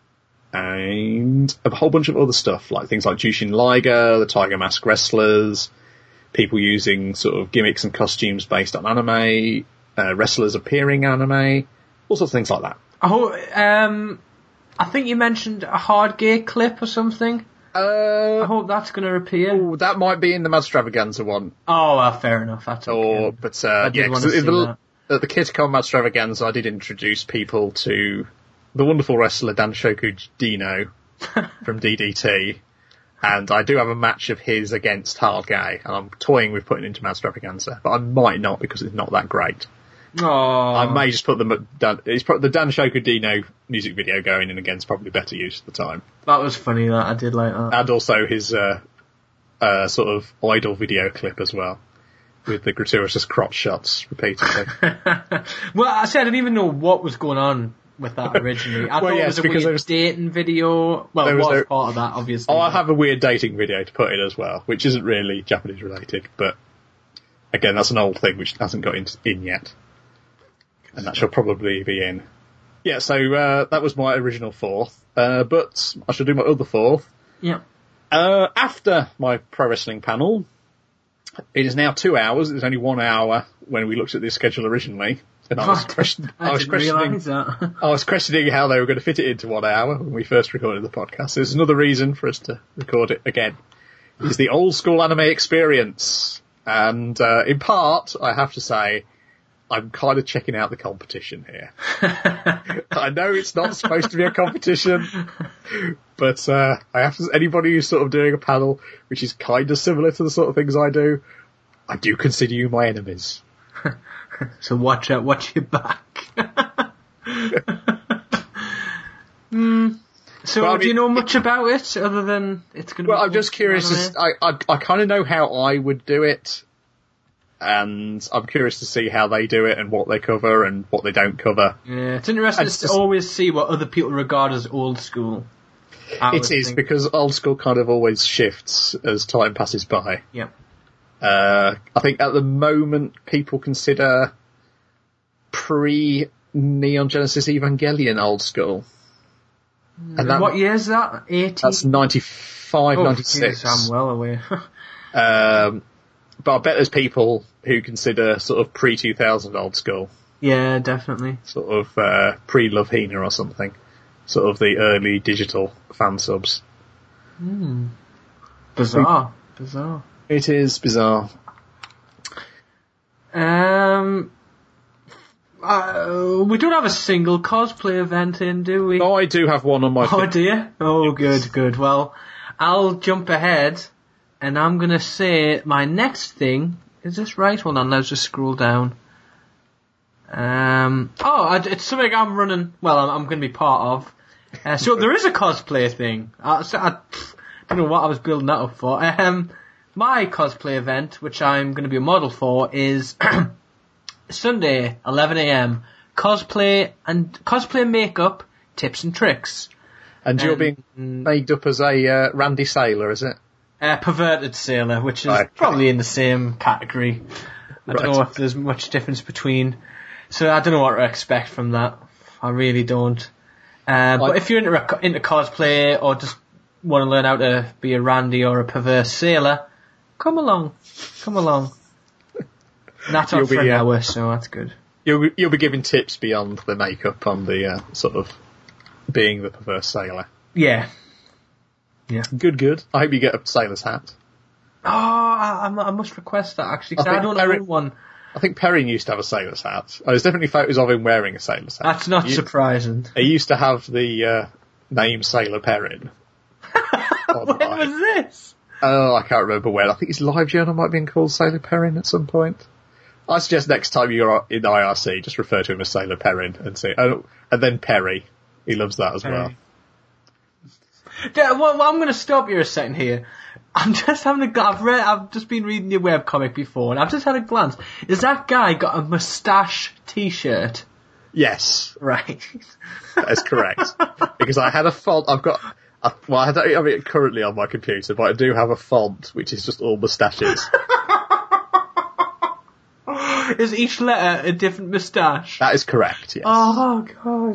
Speaker 2: and a whole bunch of other stuff, like things like Jushin Liger, the Tiger Mask wrestlers, people using sort of gimmicks and costumes based on anime, uh, wrestlers appearing anime, all sorts of things like that.
Speaker 3: Oh, um, I think you mentioned a hard gear clip or something.
Speaker 2: Uh,
Speaker 3: I hope that's going to appear.
Speaker 2: oh, that might be in the Madstravaganza one.
Speaker 3: Oh, well, fair enough. That's okay.
Speaker 2: Or, but, uh,
Speaker 3: I did
Speaker 2: yeah,
Speaker 3: want
Speaker 2: 'cause
Speaker 3: to see
Speaker 2: the,
Speaker 3: that.
Speaker 2: at the KidCon Madstravaganza, I did introduce people to the wonderful wrestler Danshoku Dino from D D T, and I do have a match of his against Hard Guy, and I'm toying with putting it into Madstravaganza, but I might not because it's not that great.
Speaker 3: Oh.
Speaker 2: I may just put the Dan, it's pro- the Danshoku Dino music video going in again's probably better use of the time,
Speaker 3: That was funny, that. I did like that.
Speaker 2: and also his uh, uh, sort of idol video clip as well, with the gratuitous crotch shots repeatedly.
Speaker 3: Well, I said I didn't even know what was going on with that originally. I
Speaker 2: Well,
Speaker 3: thought
Speaker 2: yes,
Speaker 3: it was a
Speaker 2: because
Speaker 3: weird
Speaker 2: there was-
Speaker 3: dating video. Well,
Speaker 2: there
Speaker 3: it
Speaker 2: was
Speaker 3: was
Speaker 2: no-
Speaker 3: part of that, obviously.
Speaker 2: Oh, I
Speaker 3: but-
Speaker 2: have a weird dating video to put in as well, which isn't really Japanese related, but again, that's an old thing which hasn't got in, in yet. And that shall probably be in. Yeah, so uh, that was my original fourth, uh, but I shall do my other fourth.
Speaker 3: Yeah.
Speaker 2: Uh, after my pro wrestling panel, it is now two hours. It was only one hour when we looked at this schedule originally. And I was, question-
Speaker 3: I,
Speaker 2: I was
Speaker 3: didn't
Speaker 2: questioning
Speaker 3: realise that.
Speaker 2: I was questioning how they were going to fit it into one hour when we first recorded the podcast. There's another reason for us to record it again. It's the old school anime experience. And uh, in part, I have to say, I'm kind of checking out the competition here. I know it's not supposed to be a competition, but uh, I have to, anybody who's sort of doing a panel which is kind of similar to the sort of things I do, I do consider you my enemies.
Speaker 3: So watch out, watch your back. mm. So
Speaker 2: Well, I
Speaker 3: do you
Speaker 2: mean,
Speaker 3: know much about it other than it's going to
Speaker 2: Well,
Speaker 3: be...
Speaker 2: I'm just curious. As, I I, I kind of know how I would do it. and I'm curious to see how they do it and what they cover and what they don't cover.
Speaker 3: Yeah, it's interesting
Speaker 2: It's
Speaker 3: to
Speaker 2: just-
Speaker 3: always see what other people regard as old school. I
Speaker 2: It
Speaker 3: would
Speaker 2: is,
Speaker 3: think.
Speaker 2: because old school kind of always shifts as time passes by.
Speaker 3: Yeah.
Speaker 2: Uh, I think at the moment people consider pre-Neon Genesis Evangelion old school. And that,
Speaker 3: What year is that? eighty?
Speaker 2: that's ninety-five,
Speaker 3: oh,
Speaker 2: ninety-six.
Speaker 3: Jesus, I'm well away.
Speaker 2: Um, but I bet there's people who consider sort of pre two thousand old school,
Speaker 3: yeah, definitely.
Speaker 2: sort of uh, pre-Love Hina or something, sort of the early digital fan subs.
Speaker 3: Bizarre. Bizarre.
Speaker 2: It is bizarre.
Speaker 3: Um, uh, we don't have a single cosplay event in, do we?
Speaker 2: Oh, I do have one on my.
Speaker 3: Oh
Speaker 2: thing.
Speaker 3: dear. Oh, good, good. Well, I'll jump ahead, and I'm gonna say my next thing. Is this right? Hold on, let's just scroll down. Um. Oh, I, it's something I'm running. Well, I'm, I'm gonna be part of. Uh, so there is a cosplay thing. I, so I don't know what I was building that up for. Um, my cosplay event, which I'm gonna be a model for, is Sunday, eleven a.m. Cosplay and cosplay makeup tips and tricks.
Speaker 2: And you're
Speaker 3: Um,
Speaker 2: being made up as a uh, Randy Sailor, is it?
Speaker 3: Uh, perverted sailor, which is
Speaker 2: Right.
Speaker 3: probably in the same category. I don't
Speaker 2: Right.
Speaker 3: know if there's much difference between. So I don't know what to expect from that. I really don't. Uh, but
Speaker 2: I-
Speaker 3: if you're into, into cosplay or just want to learn how to be a randy or a perverse sailor, come along. Come along. And that's on
Speaker 2: You'll
Speaker 3: for
Speaker 2: be,
Speaker 3: an
Speaker 2: uh,
Speaker 3: hour, so that's good.
Speaker 2: You'll you'll be giving tips beyond the makeup on the uh, sort of being the perverse sailor.
Speaker 3: Yeah.
Speaker 2: Good, good. I hope you get a sailor's hat.
Speaker 3: Oh, I, I must request that actually, because
Speaker 2: I
Speaker 3: I,
Speaker 2: think
Speaker 3: don't
Speaker 2: Perry-
Speaker 3: own one.
Speaker 2: I think Perrin used to have a sailor's hat. Oh, there's definitely photos of him wearing a sailor's hat.
Speaker 3: That's not
Speaker 2: He-
Speaker 3: surprising.
Speaker 2: He used to have the uh, name Sailor Perrin.
Speaker 3: When was this?
Speaker 2: Oh, I can't remember when. I think his live journal might have been called Sailor Perrin at some point. I suggest next time you're in I R C, just refer to him as Sailor Perrin and say, oh, and then Perry. He loves that as well.
Speaker 3: Perry. Yeah, well, well, I'm going to stop you a second here. I'm just having a gl- I've read, I've just been reading your webcomic before, and I've just had a glance. Is that guy got a moustache T-shirt?
Speaker 2: Yes,
Speaker 3: Right.
Speaker 2: that is correct. Because I had a font. I've got. I, well, I don't have it currently on my computer, but I do have a font which is just all moustaches.
Speaker 3: Is each letter a different moustache?
Speaker 2: That is correct. Yes.
Speaker 3: Oh God.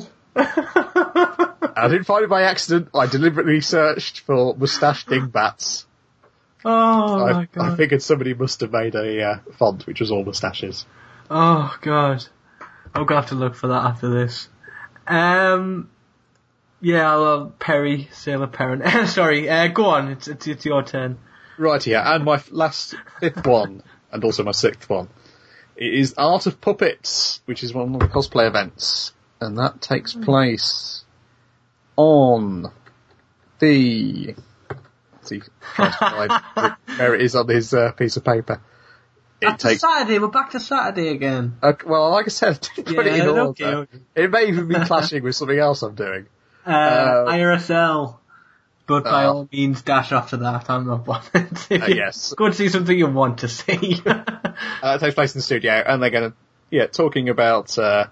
Speaker 2: I didn't find it by accident. I deliberately searched for moustache dingbats.
Speaker 3: Oh
Speaker 2: I,
Speaker 3: my
Speaker 2: I
Speaker 3: God.
Speaker 2: figured somebody must have made a uh, font which was all moustaches.
Speaker 3: Oh God. I'm gonna have to look for that after this. Um. Yeah, I love Perry, Sailor Perrin. Sorry, uh, go on. It's, it's it's your turn.
Speaker 2: Right, yeah, and my f- last fifth one, and also my sixth one, it is Art of Puppets, which is one of the cosplay events, and that takes place on the. Let's see, try to find where it is on his uh, piece of paper. It
Speaker 3: That's
Speaker 2: takes.
Speaker 3: Saturday. We're back to Saturday again.
Speaker 2: Uh, well, like I said, I didn't put it in
Speaker 3: Yeah,
Speaker 2: order.
Speaker 3: okay, okay.
Speaker 2: It may even be clashing with something else I'm doing.
Speaker 3: Uh,
Speaker 2: Uh,
Speaker 3: I R S L. But by
Speaker 2: uh,
Speaker 3: all means, dash after that. I'm not bothered.
Speaker 2: Uh, yes.
Speaker 3: Go and see something you want to see.
Speaker 2: Uh, it takes place in the studio, and they're going to, yeah, talking about uh,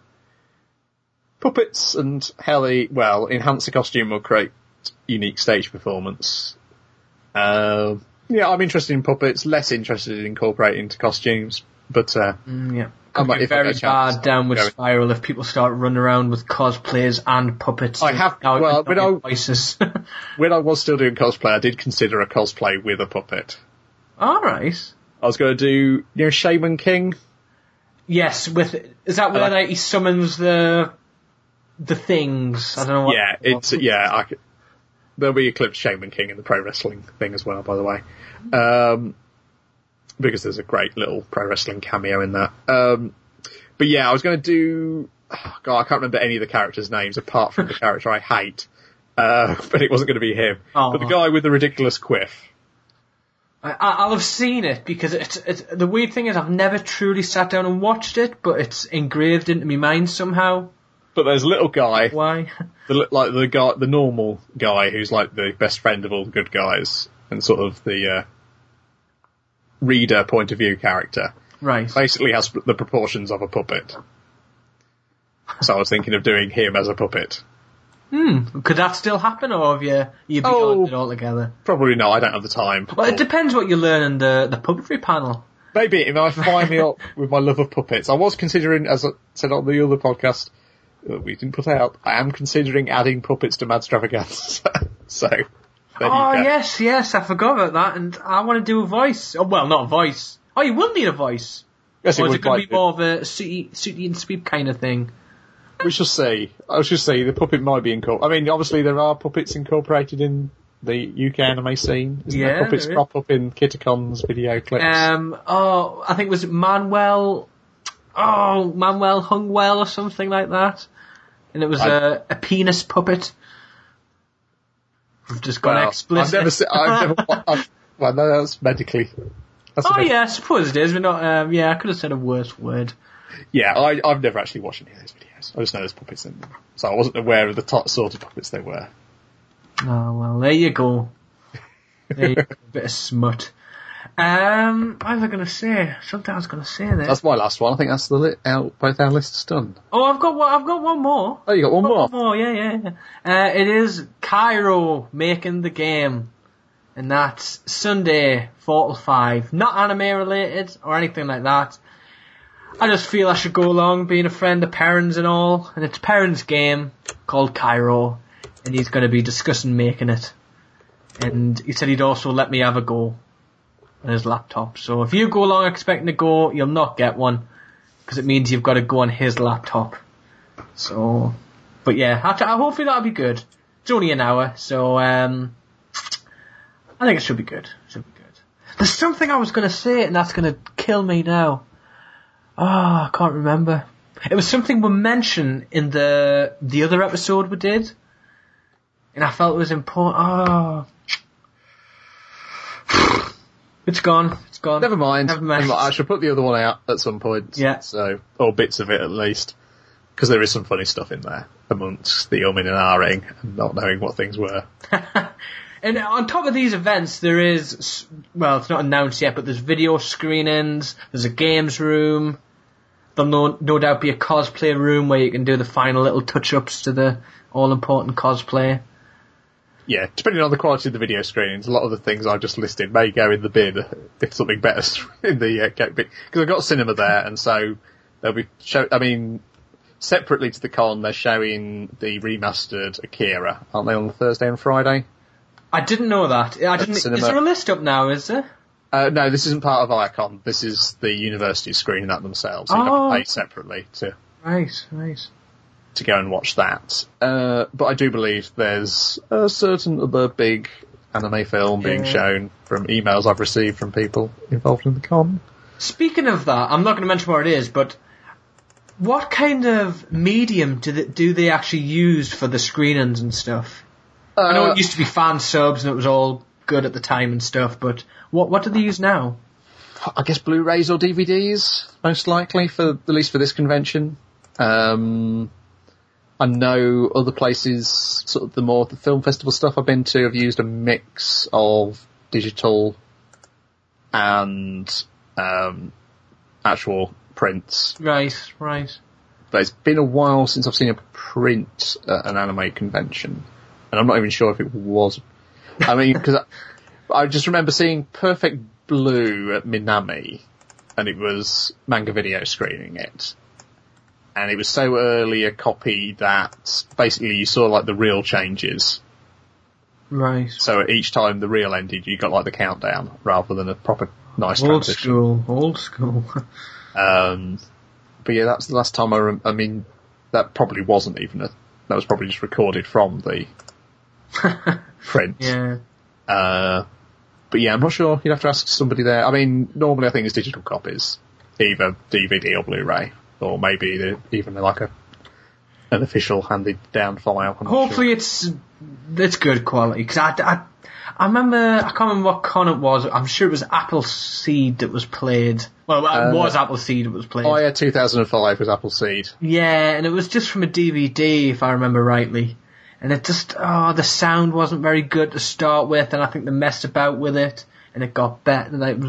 Speaker 2: puppets and how they, well, enhance the costume or create unique stage performance. Uh, yeah, I'm interested in puppets, less interested in incorporating into costumes, but uh,
Speaker 3: Mm, yeah.
Speaker 2: I
Speaker 3: Could
Speaker 2: might-
Speaker 3: be
Speaker 2: if I
Speaker 3: very
Speaker 2: get a chance,
Speaker 3: bad downward
Speaker 2: go.
Speaker 3: spiral if people start running around with cosplays and puppets.
Speaker 2: I have-
Speaker 3: Now,
Speaker 2: well,
Speaker 3: now
Speaker 2: but
Speaker 3: your
Speaker 2: I'll-
Speaker 3: voices.
Speaker 2: when I was still doing cosplay, I did consider a cosplay with a puppet.
Speaker 3: Alright.
Speaker 2: I was going to do, you know, Shaman King?
Speaker 3: Yes, with, is that where
Speaker 2: like-
Speaker 3: like, he summons the, the things? I don't know what.
Speaker 2: Yeah, it's, yeah, I could, there'll be a clip of Shaman King in the pro wrestling thing as well, by the way. Um, because there's a great little pro wrestling cameo in that. Um, but yeah, I was going to do, oh God, I can't remember any of the characters' names apart from the character I hate. Uh, but it wasn't going to be him.
Speaker 3: Oh.
Speaker 2: But the guy with the ridiculous quiff.
Speaker 3: I, I'll have seen it because it's, it's the weird thing is I've never truly sat down and watched it, but it's engraved into my mind somehow.
Speaker 2: But there's a little guy,
Speaker 3: Why?
Speaker 2: the, li- like the guy, the normal guy who's like the best friend of all the good guys and sort of the, uh, reader point of view character.
Speaker 3: Right.
Speaker 2: Basically has the proportions of a puppet. So I was thinking of doing him as a puppet.
Speaker 3: Hmm. Could that still happen, or have you you beyond
Speaker 2: Oh.
Speaker 3: it altogether?
Speaker 2: Probably not, I don't have the time.
Speaker 3: Well, it depends what you learn in the the puppetry panel.
Speaker 2: Maybe it might find me up with my love of puppets. I was considering, as I said on the other podcast that we didn't put out, I am considering adding puppets to Mad Stravaganza. So, there
Speaker 3: Oh
Speaker 2: you go.
Speaker 3: yes, yes, I forgot about that, and I want to do a voice. Oh, well, not a voice. Oh, you will need a voice.
Speaker 2: Yes, it
Speaker 3: Or is
Speaker 2: would
Speaker 3: it going to
Speaker 2: quite
Speaker 3: be more of a Sooty, Sooty and Sweep kind of thing?
Speaker 2: We shall see. I shall see. The puppet might be incorporated. I mean, obviously there are puppets incorporated in the U K anime scene. Isn't
Speaker 3: Yeah,
Speaker 2: there? Puppets
Speaker 3: there is.
Speaker 2: crop up in Kitacon's video clips.
Speaker 3: Um, oh, I think it was Manuel, oh, Manuel Hungwell or something like that. And it was
Speaker 2: I-
Speaker 3: a, a penis puppet. We've just gone
Speaker 2: well,
Speaker 3: explicit.
Speaker 2: I've never seen. I've never. I've, well, no, that's medically. That's
Speaker 3: Oh
Speaker 2: a med-
Speaker 3: yeah, I suppose it is. We're not, um, yeah, I could have said a worse word.
Speaker 2: Yeah, I, I've never actually watched any of those videos. I just know there's puppets in them, so I wasn't aware of the t- sort of puppets they were.
Speaker 3: Oh well, there you go. There you go. A bit of smut. Um, what was I going to say? Something I was going to say there.
Speaker 2: That's my last one. I think that's the li- our, both our lists done.
Speaker 3: Oh, I've got one. I've got one more.
Speaker 2: Oh, you got one
Speaker 3: I've
Speaker 2: more.
Speaker 3: got One more, yeah, yeah. yeah. Uh, it is Cairo making the game, and that's Sunday, four till five. Not anime related or anything like that. I just feel I should go along, being a friend of Perrin's and all. And it's Perrin's game called Cairo, and he's going to be discussing making it. And he said he'd also let me have a go on his laptop. So if you go along expecting to go, you'll not get one, because it means you've got to go on his laptop. So, but yeah, I, I, hopefully that'll be good. It's only an hour, so um, I think it should be good. Should be good. There's something I was going to say, and that's going to kill me now. Oh, I can't remember. It was something we mentioned in the the other episode we did, and I felt it was important. Oh, it's gone. It's gone.
Speaker 2: Never mind.
Speaker 3: Never mind.
Speaker 2: I should put the other one out at some point.
Speaker 3: Yeah.
Speaker 2: So, or bits of it at least, because there is some funny stuff in there amongst the umming and ahhing and not knowing what things were.
Speaker 3: And on top of these events, there is, well, it's not announced yet, but there's video screenings, there's a games room, there'll no, no doubt be a cosplay room where you can do the final little touch-ups to the all-important cosplay.
Speaker 2: Yeah, depending on the quality of the video screenings, a lot of the things I've just listed may go in the bin if something better in the uh, cockpit. Because I've got cinema there, and so they'll be show. I mean, separately to the con, they're showing the remastered Akira, aren't they, on the Thursday and Friday?
Speaker 3: I didn't know that. I didn't. Is
Speaker 2: cinema.
Speaker 3: there a list up now? Is there?
Speaker 2: Uh, no, this isn't part of Icon. This is the university screening that themselves. So you
Speaker 3: Oh.
Speaker 2: have to pay separately to
Speaker 3: Right, right.
Speaker 2: to go and watch that. Uh, but I do believe there's a certain other big anime film being
Speaker 3: Yeah.
Speaker 2: shown from emails I've received from people involved in the con.
Speaker 3: Speaking of that, I'm not going to mention what it is, but what kind of medium do they, do they actually use for the screenings and stuff?
Speaker 2: Uh,
Speaker 3: I know it used to be fan subs and it was all good at the time and stuff, but what what do they use now?
Speaker 2: I guess Blu-rays or D V Ds, most likely, for at least for this convention. Um, I know other places, sort of the more the film festival stuff I've been to, have used a mix of digital and um, actual prints.
Speaker 3: Right, right.
Speaker 2: But it's been a while since I've seen a print at an anime convention, and I'm not even sure if it was. I mean, because I, I just remember seeing Perfect Blue at Minami, and it was Manga Video screening it, and it was so early a copy that basically you saw like the reel changes.
Speaker 3: Right.
Speaker 2: So each time the reel ended, you got like the countdown rather than a proper nice
Speaker 3: Old
Speaker 2: transition.
Speaker 3: school, old school.
Speaker 2: Um, but yeah, that's the last time I. Rem- I mean, that probably wasn't even a. That was probably just recorded from the print.
Speaker 3: Yeah.
Speaker 2: Uh, but yeah, I'm not sure. You'd have to ask somebody there. I mean, normally I think it's digital copies, either D V D or Blu-ray, or maybe the, even like a an official handed down file. I'm not
Speaker 3: Hopefully
Speaker 2: sure.
Speaker 3: it's it's good quality, because I, I, I remember, I can't remember what con it was. I'm sure it was Appleseed that was played. Well, it
Speaker 2: Uh,
Speaker 3: was Appleseed that was played.
Speaker 2: Oh yeah, two thousand five was Appleseed.
Speaker 3: Yeah, and it was just from a D V D, if I remember rightly. And it just, oh, the sound wasn't very good to start with, and I think they messed about with it, and it got better. Like,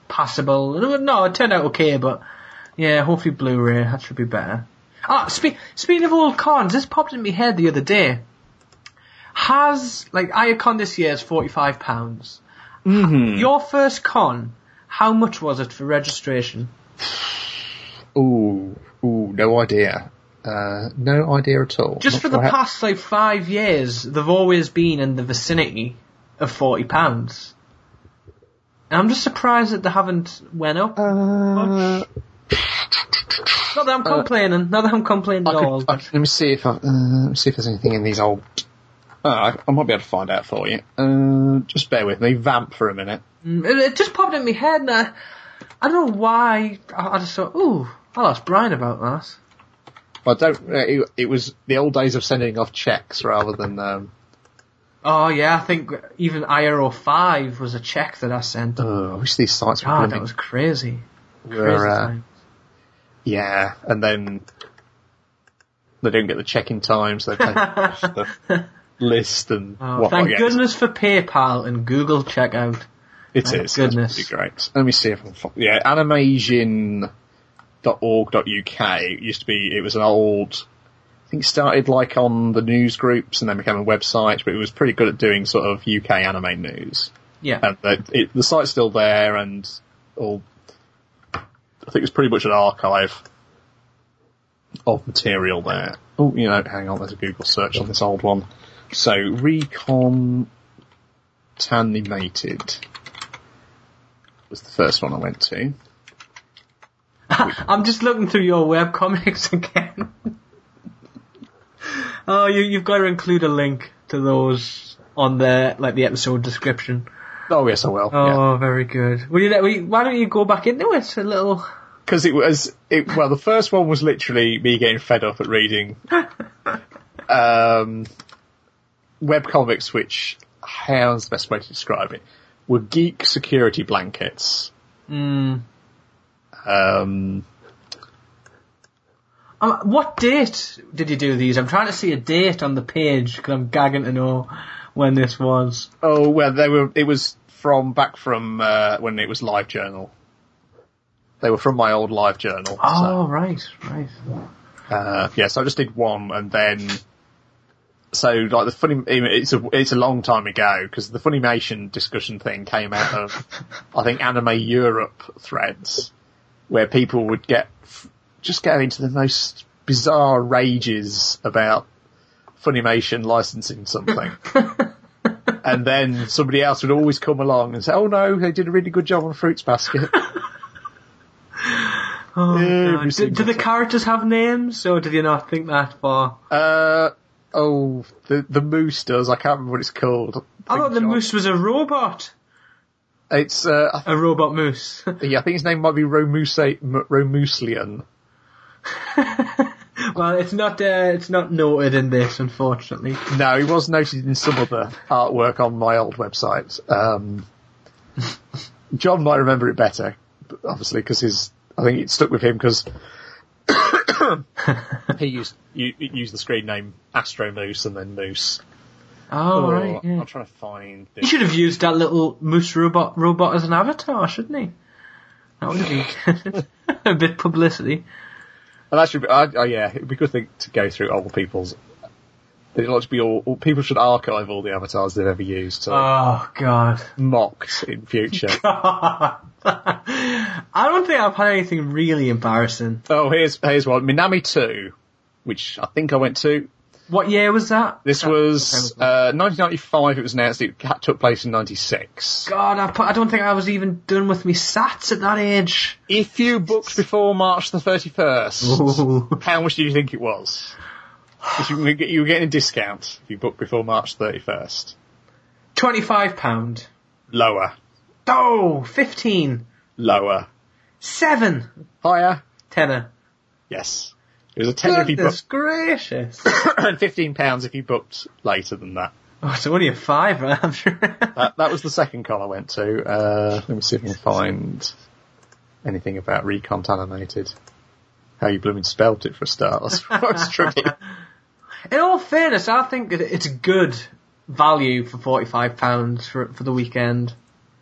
Speaker 3: passable. No, it turned out okay, but yeah, hopefully Blu-ray, that should be better. Ah, spe- speaking of old cons, this popped in my head the other day. Has, like, IACon this year is forty-five pounds.
Speaker 2: Mm-hmm.
Speaker 3: Your first con, how much was it for registration?
Speaker 2: Ooh, ooh, no idea. Uh, no idea at all.
Speaker 3: Just
Speaker 2: Not
Speaker 3: for
Speaker 2: sure
Speaker 3: the
Speaker 2: how-
Speaker 3: past, like, five years, they've always been in the vicinity of forty pounds. And I'm just surprised that they haven't went up
Speaker 2: Uh,
Speaker 3: much. Not that I'm complaining, not that I'm complaining
Speaker 2: I
Speaker 3: at
Speaker 2: could,
Speaker 3: all.
Speaker 2: I,
Speaker 3: but-
Speaker 2: let me see if I, uh, let me see if there's anything in these old. Oh, I, I might be able to find out for you. Uh, just bear with me. Vamp for a minute.
Speaker 3: Mm, It, it just popped in my head, and I, I don't know why. I, I just thought, ooh, I'll ask Brian about that.
Speaker 2: I don't. Uh, it, it was the old days of sending off checks rather than. Um,
Speaker 3: Oh yeah, I think even I R O five was a check that I sent.
Speaker 2: oh, I wish these sites were.
Speaker 3: God,
Speaker 2: blooming-
Speaker 3: that was crazy. Crazy
Speaker 2: were, uh,
Speaker 3: time.
Speaker 2: yeah, and then they don't get the check-in time, so they take the list and
Speaker 3: Oh,
Speaker 2: what.
Speaker 3: thank
Speaker 2: yeah,
Speaker 3: goodness for PayPal and Google Checkout.
Speaker 2: It
Speaker 3: Thank
Speaker 2: is.
Speaker 3: goodness.
Speaker 2: It's pretty great. Let me see if I can find. Yeah, animasian dot org dot U K used to be. It was an old. I think it started like on the news groups and then became a website, but it was pretty good at doing sort of U K anime news.
Speaker 3: Yeah.
Speaker 2: And the, it, the site's still there, and all. I think it's pretty much an archive of material there. Oh, you know, hang on, there's a Google search on this old one. So, Recon Tanimated was the first one I went to.
Speaker 3: I'm just looking through your webcomics again. Oh, you, you've got to include a link to those on the, like, the episode description.
Speaker 2: Oh, yes, I will.
Speaker 3: Oh, very good. Will you, will you, why don't you go back into it a little?
Speaker 2: Because it was, it, well, the first one was literally me getting fed up at reading um, webcomics, which, how's the best way to describe it, were geek security blankets.
Speaker 3: Mm.
Speaker 2: Um,
Speaker 3: Um, what date did you do these? I'm trying to see a date on the page because I'm gagging to know when this was.
Speaker 2: oh, well, they were, it was from, back from uh, when it was LiveJournal. They were from my old LiveJournal.
Speaker 3: Oh, right, right.
Speaker 2: So, uh, yeah, so I just did one, and then, so, like, the funny, it's a, it's a long time ago, because the Funimation discussion thing came out of, I think, Anime Europe threads, where people would get, just go into the most bizarre rages about Funimation licensing something. And then somebody else would always come along and say, oh no, they did a really good job on Fruits Basket.
Speaker 3: Oh,
Speaker 2: Every
Speaker 3: God. Do,
Speaker 2: single
Speaker 3: do the
Speaker 2: time.
Speaker 3: characters have names, or did you not think that far?
Speaker 2: Uh, oh, the, the moose does, I can't remember what it's called.
Speaker 3: I thought the
Speaker 2: John.
Speaker 3: moose was a robot.
Speaker 2: It's, uh, I
Speaker 3: A robot moose.
Speaker 2: Yeah, I think his name might be Romuse- M- Romuslian.
Speaker 3: Well, it's not, uh, it's not noted in this, unfortunately.
Speaker 2: No, he was noted in some other artwork on my old website. Um, John might remember it better, obviously, because his, I think it stuck with him because he used, you, used the screen name Astro Moose and then Moose.
Speaker 3: Oh,
Speaker 2: Oh,
Speaker 3: right, yeah.
Speaker 2: I'm trying to find
Speaker 3: He
Speaker 2: this.
Speaker 3: should have used that little moose robot robot as an avatar, shouldn't he? That would have been a bit publicity.
Speaker 2: And that should be, uh, oh yeah, it'd be a good thing to go through old people's. It'd like to be all, all, people should archive all the avatars they've ever used to
Speaker 3: Oh, God.
Speaker 2: mocked in future.
Speaker 3: I don't think I've had anything really embarrassing.
Speaker 2: Oh, here's here's one. Minami two, which I think I went to.
Speaker 3: What year was that?
Speaker 2: This
Speaker 3: That-
Speaker 2: was uh, nineteen ninety-five. It was announced. It ca- took place in ninety-six.
Speaker 3: God, I, put, I don't think I was even done with me sats at that age.
Speaker 2: If you booked before March the thirty-first,
Speaker 3: Ooh.
Speaker 2: how much do you think it was? If you, were get- you were getting a discount if you booked before March thirty-first.
Speaker 3: twenty-five pounds.
Speaker 2: Lower.
Speaker 3: Oh, fifteen.
Speaker 2: Lower.
Speaker 3: seven.
Speaker 2: Higher.
Speaker 3: Tenner.
Speaker 2: Yes. It was a tenner if you
Speaker 3: Goodness
Speaker 2: booked,
Speaker 3: gracious.
Speaker 2: and fifteen pounds if you booked later than that.
Speaker 3: Oh, it's only a fiver, I'm sure.
Speaker 2: That, that was the second con I went to. Uh, let me see if I can find anything about Recon Animated. How you blooming spelt it for a start. That's what I was struggling.
Speaker 3: In all fairness, I think it- it's good value for forty-five pounds for for the weekend.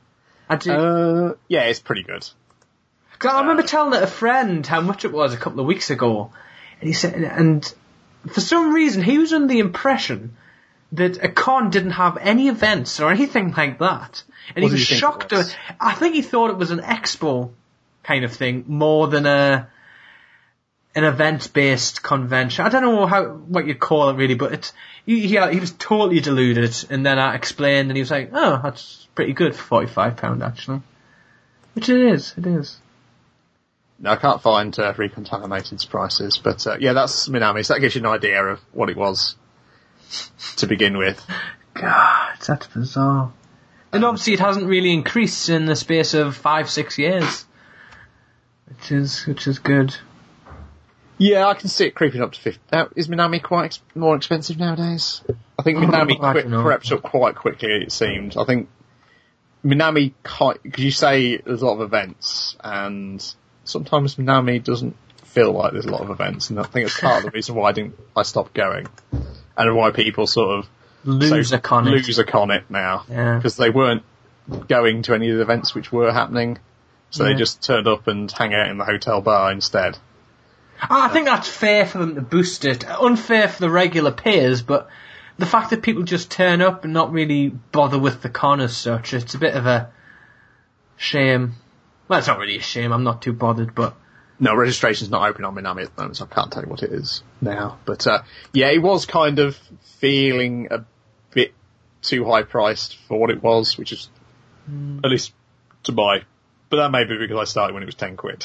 Speaker 3: I do.
Speaker 2: Uh, yeah, it's pretty good.
Speaker 3: Cause I remember telling a friend how much it was a couple of weeks ago, and he said, and for some reason he was under the impression that a con didn't have any events or anything like that, and
Speaker 2: What
Speaker 3: he was
Speaker 2: did you think
Speaker 3: shocked.
Speaker 2: it was?
Speaker 3: To, I think he thought it was an expo kind of thing more than a an event-based convention. I don't know how what you'd call it really, but it's he, he, he was totally deluded. And then I explained, and he was like, "Oh, that's pretty good for forty-five pound actually," which it is. It is.
Speaker 2: No, I can't find uh, Recontaminated's prices, but uh, yeah, that's Minami, so that gives you an idea of what it was to begin with.
Speaker 3: God, that's bizarre. And obviously it hasn't really increased in the space of five, six years. Which is, which is good.
Speaker 2: Yeah, I can see it creeping up to fifty. Now, is Minami quite ex- more expensive nowadays? I think Minami
Speaker 3: I
Speaker 2: quick,
Speaker 3: don't know.
Speaker 2: crept up quite quickly, it seemed. I think Minami, because you say there's a lot of events, and sometimes Minami doesn't feel like there's a lot of events, and I think it's part of the reason why I didn't, I stopped going. And why people sort of
Speaker 3: Lose
Speaker 2: so
Speaker 3: a con it.
Speaker 2: lose a con it now.
Speaker 3: Yeah.
Speaker 2: Because they weren't going to any of the events which were happening, so
Speaker 3: Yeah.
Speaker 2: they just turned up and hang out in the hotel bar instead.
Speaker 3: I think that's fair for them to boost it. Unfair for the regular payers, but the fact that people just turn up and not really bother with the con as such, it's a bit of a shame. Well, it's not really a shame, I'm not too bothered, but
Speaker 2: No, registration's not open on Minami at the moment, so I can't tell you what it is now. But, uh, yeah, it was kind of feeling a bit too high priced for what it was, which is, mm. at least to buy. But that may be because I started when it was ten quid.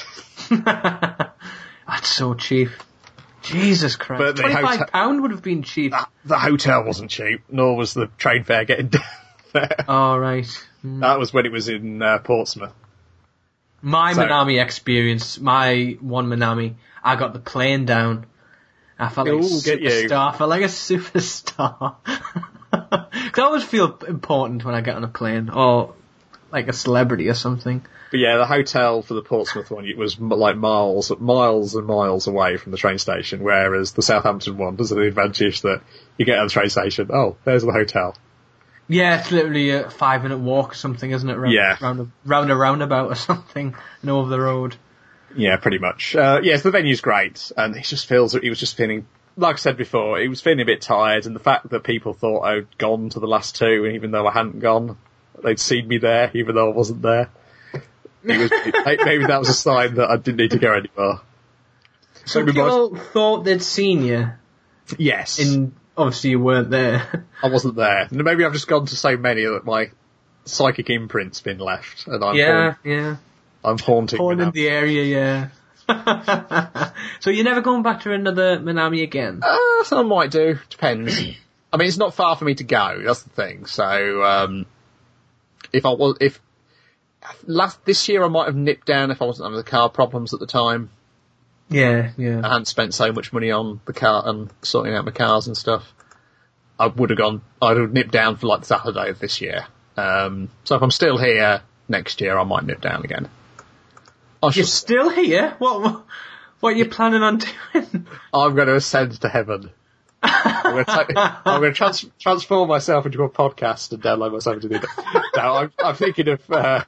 Speaker 3: That's so cheap. Jesus Christ.
Speaker 2: But the
Speaker 3: twenty-five pounds
Speaker 2: hotel-
Speaker 3: would have been cheap.
Speaker 2: The, the hotel wasn't cheap, nor was the train fare getting down there.
Speaker 3: Oh, right. Mm.
Speaker 2: That was when it was in uh, Portsmouth.
Speaker 3: My
Speaker 2: So-
Speaker 3: Minami experience, my one Minami, I got the plane down. I felt like a
Speaker 2: Ooh, get you.
Speaker 3: superstar. I felt like a superstar. Because I always feel important when I get on a plane, or like a celebrity or something.
Speaker 2: But yeah, the hotel for the Portsmouth one, it was m- like miles, miles and miles away from the train station, whereas the Southampton one has the advantage that you get out of the train station, oh, there's the hotel.
Speaker 3: Yeah, it's literally a five minute walk or something, isn't it? Round,
Speaker 2: Yeah.
Speaker 3: Round a, round a roundabout or something, and over the road.
Speaker 2: Yeah, pretty much. Uh, yes, the venue's great, and he just feels that he was just feeling, like I said before, he was feeling a bit tired, and the fact that people thought I'd gone to the last two, and even though I hadn't gone, they'd seen me there, even though I wasn't there. It was, maybe that was a sign that I didn't need to go anymore.
Speaker 3: So
Speaker 2: Maybe my-
Speaker 3: people thought they'd seen you,
Speaker 2: Yes.
Speaker 3: and obviously you weren't there.
Speaker 2: I wasn't there. And maybe I've just gone to so many that my psychic imprint's been left, and I'm
Speaker 3: yeah,
Speaker 2: haunt-
Speaker 3: yeah.
Speaker 2: I'm haunting
Speaker 3: Torn in
Speaker 2: Minami.
Speaker 3: the area, yeah. So you're never going back to another Minami again?
Speaker 2: Uh, so I might do. Depends. I mean, it's not far for me to go. That's the thing. So, um, if I was, if last this year I might have nipped down if I wasn't having the car problems at the time.
Speaker 3: Yeah, yeah.
Speaker 2: I hadn't spent so much money on the car and sorting out my cars and stuff. I would have gone. I'd have nipped down for like Saturday of this year. Um, so if I'm still here next year, I might nip down again. I
Speaker 3: You're
Speaker 2: should,
Speaker 3: still here? What, what, what are you planning on doing?
Speaker 2: I'm going to ascend to heaven. I'm going to, take, I'm going to trans, transform myself into a podcast and download myself into the. No, I'm, I'm thinking of. Uh,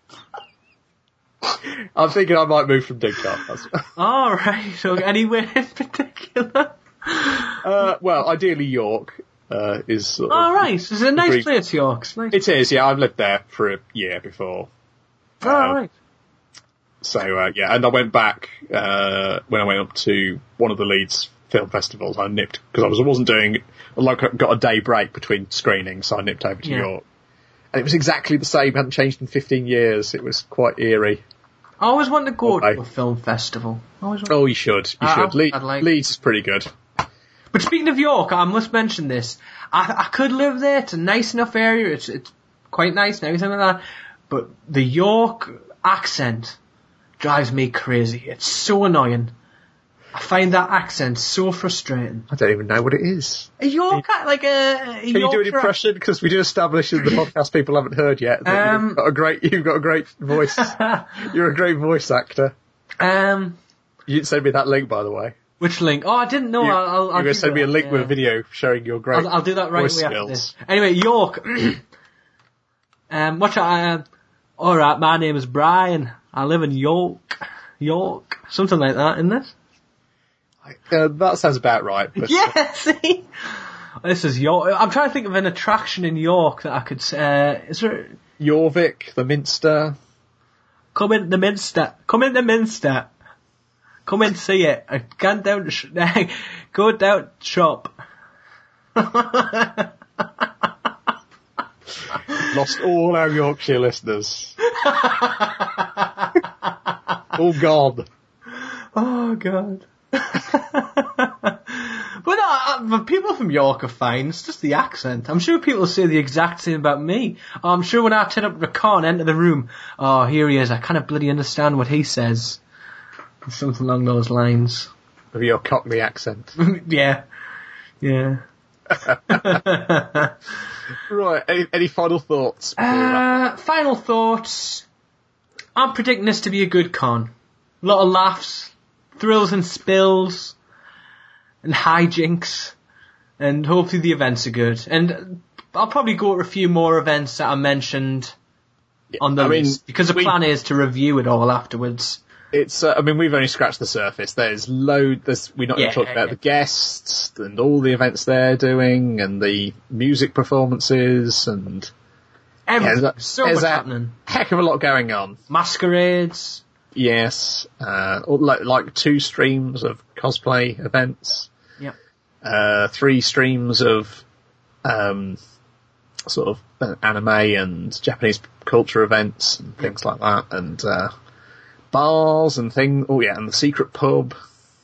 Speaker 2: I'm thinking I might move from Didcot. That's,
Speaker 3: All right. So anywhere in particular?
Speaker 2: uh, well, ideally York uh, is. Sort of,
Speaker 3: All right. It's a nice
Speaker 2: Agreed.
Speaker 3: place, York. It's nice.
Speaker 2: It is, yeah. I've lived there for a year before.
Speaker 3: All
Speaker 2: uh,
Speaker 3: right.
Speaker 2: So uh, yeah, and I went back uh, when I went up to one of the Leeds film festivals. I nipped because I was I wasn't doing like I got a day break between screenings, so I nipped over to
Speaker 3: Yeah.
Speaker 2: York, and it was exactly the same. It hadn't changed in fifteen years. It was quite eerie.
Speaker 3: I always want to go
Speaker 2: Okay.
Speaker 3: to a film festival. I always want
Speaker 2: Oh, you should. You
Speaker 3: Uh,
Speaker 2: should. Le-
Speaker 3: I'd like-
Speaker 2: Leeds is pretty good.
Speaker 3: But speaking of York, I must mention this. I, I could live there. It's a nice enough area. It's it's quite nice and everything like that. But the York accent drives me crazy. It's so annoying. I find that accent so frustrating.
Speaker 2: I don't even know what it is.
Speaker 3: A York, ac- like a, a
Speaker 2: Can you do an
Speaker 3: Yorkshire-
Speaker 2: impression? Because we do establish in the podcast people haven't heard yet that
Speaker 3: Um,
Speaker 2: you've got a great, you've got a great voice. You're a great voice actor.
Speaker 3: Um,
Speaker 2: You didn't send me that link, by the way.
Speaker 3: which link? Oh, I didn't know.
Speaker 2: you,
Speaker 3: I'll, I'll,
Speaker 2: you
Speaker 3: I'll
Speaker 2: were going
Speaker 3: do
Speaker 2: to send me a
Speaker 3: that,
Speaker 2: link with
Speaker 3: yeah.
Speaker 2: a video showing your great
Speaker 3: I'll, I'll do that right
Speaker 2: voice
Speaker 3: away after
Speaker 2: skills.
Speaker 3: this. Anyway, York. um, watch out. Uh, Alright, my name is Brian. I live in York. York. Something like that, isn't it?
Speaker 2: Uh, that sounds about right. But
Speaker 3: yeah, see? This is York. I'm trying to think of an attraction in York that I could say. Uh, is there...
Speaker 2: Jorvik, the Minster.
Speaker 3: Come in the Minster. Come in the Minster. Come and see it. I gone down to sh- go down to shop.
Speaker 2: Lost all our Yorkshire listeners. Oh God.
Speaker 3: Oh God. But no, uh, but people from York are fine. It's just the accent. I'm sure people say the exact same about me. Oh, I'm sure when I turn up to the car and enter the room, oh, here he is. I kind of bloody understand what he says. Something along those lines.
Speaker 2: Of your Cockney accent.
Speaker 3: yeah. Yeah.
Speaker 2: Right. Any, any final thoughts?
Speaker 3: Uh, final thoughts. I'm predicting this to be a good con. A lot of laughs, thrills and spills, and hijinks, and hopefully the events are good. And I'll probably go to a few more events that I mentioned yeah, on the I list, mean, because the we, plan is to review it all afterwards.
Speaker 2: It's, uh, I mean, we've only scratched the surface. There's load, there's, we're not yeah, going to talk about yeah. the guests, and all the events they're doing, and the music performances, and...
Speaker 3: Everything.
Speaker 2: Yeah,
Speaker 3: so much happening.
Speaker 2: Heck of a lot going on.
Speaker 3: Masquerades.
Speaker 2: Yes. Uh, like, like two streams of cosplay events.
Speaker 3: Yep.
Speaker 2: Uh, three streams of, um, sort of uh, anime and Japanese culture events and things yep. like that. And, uh, bars and things. Oh yeah, and the secret pub.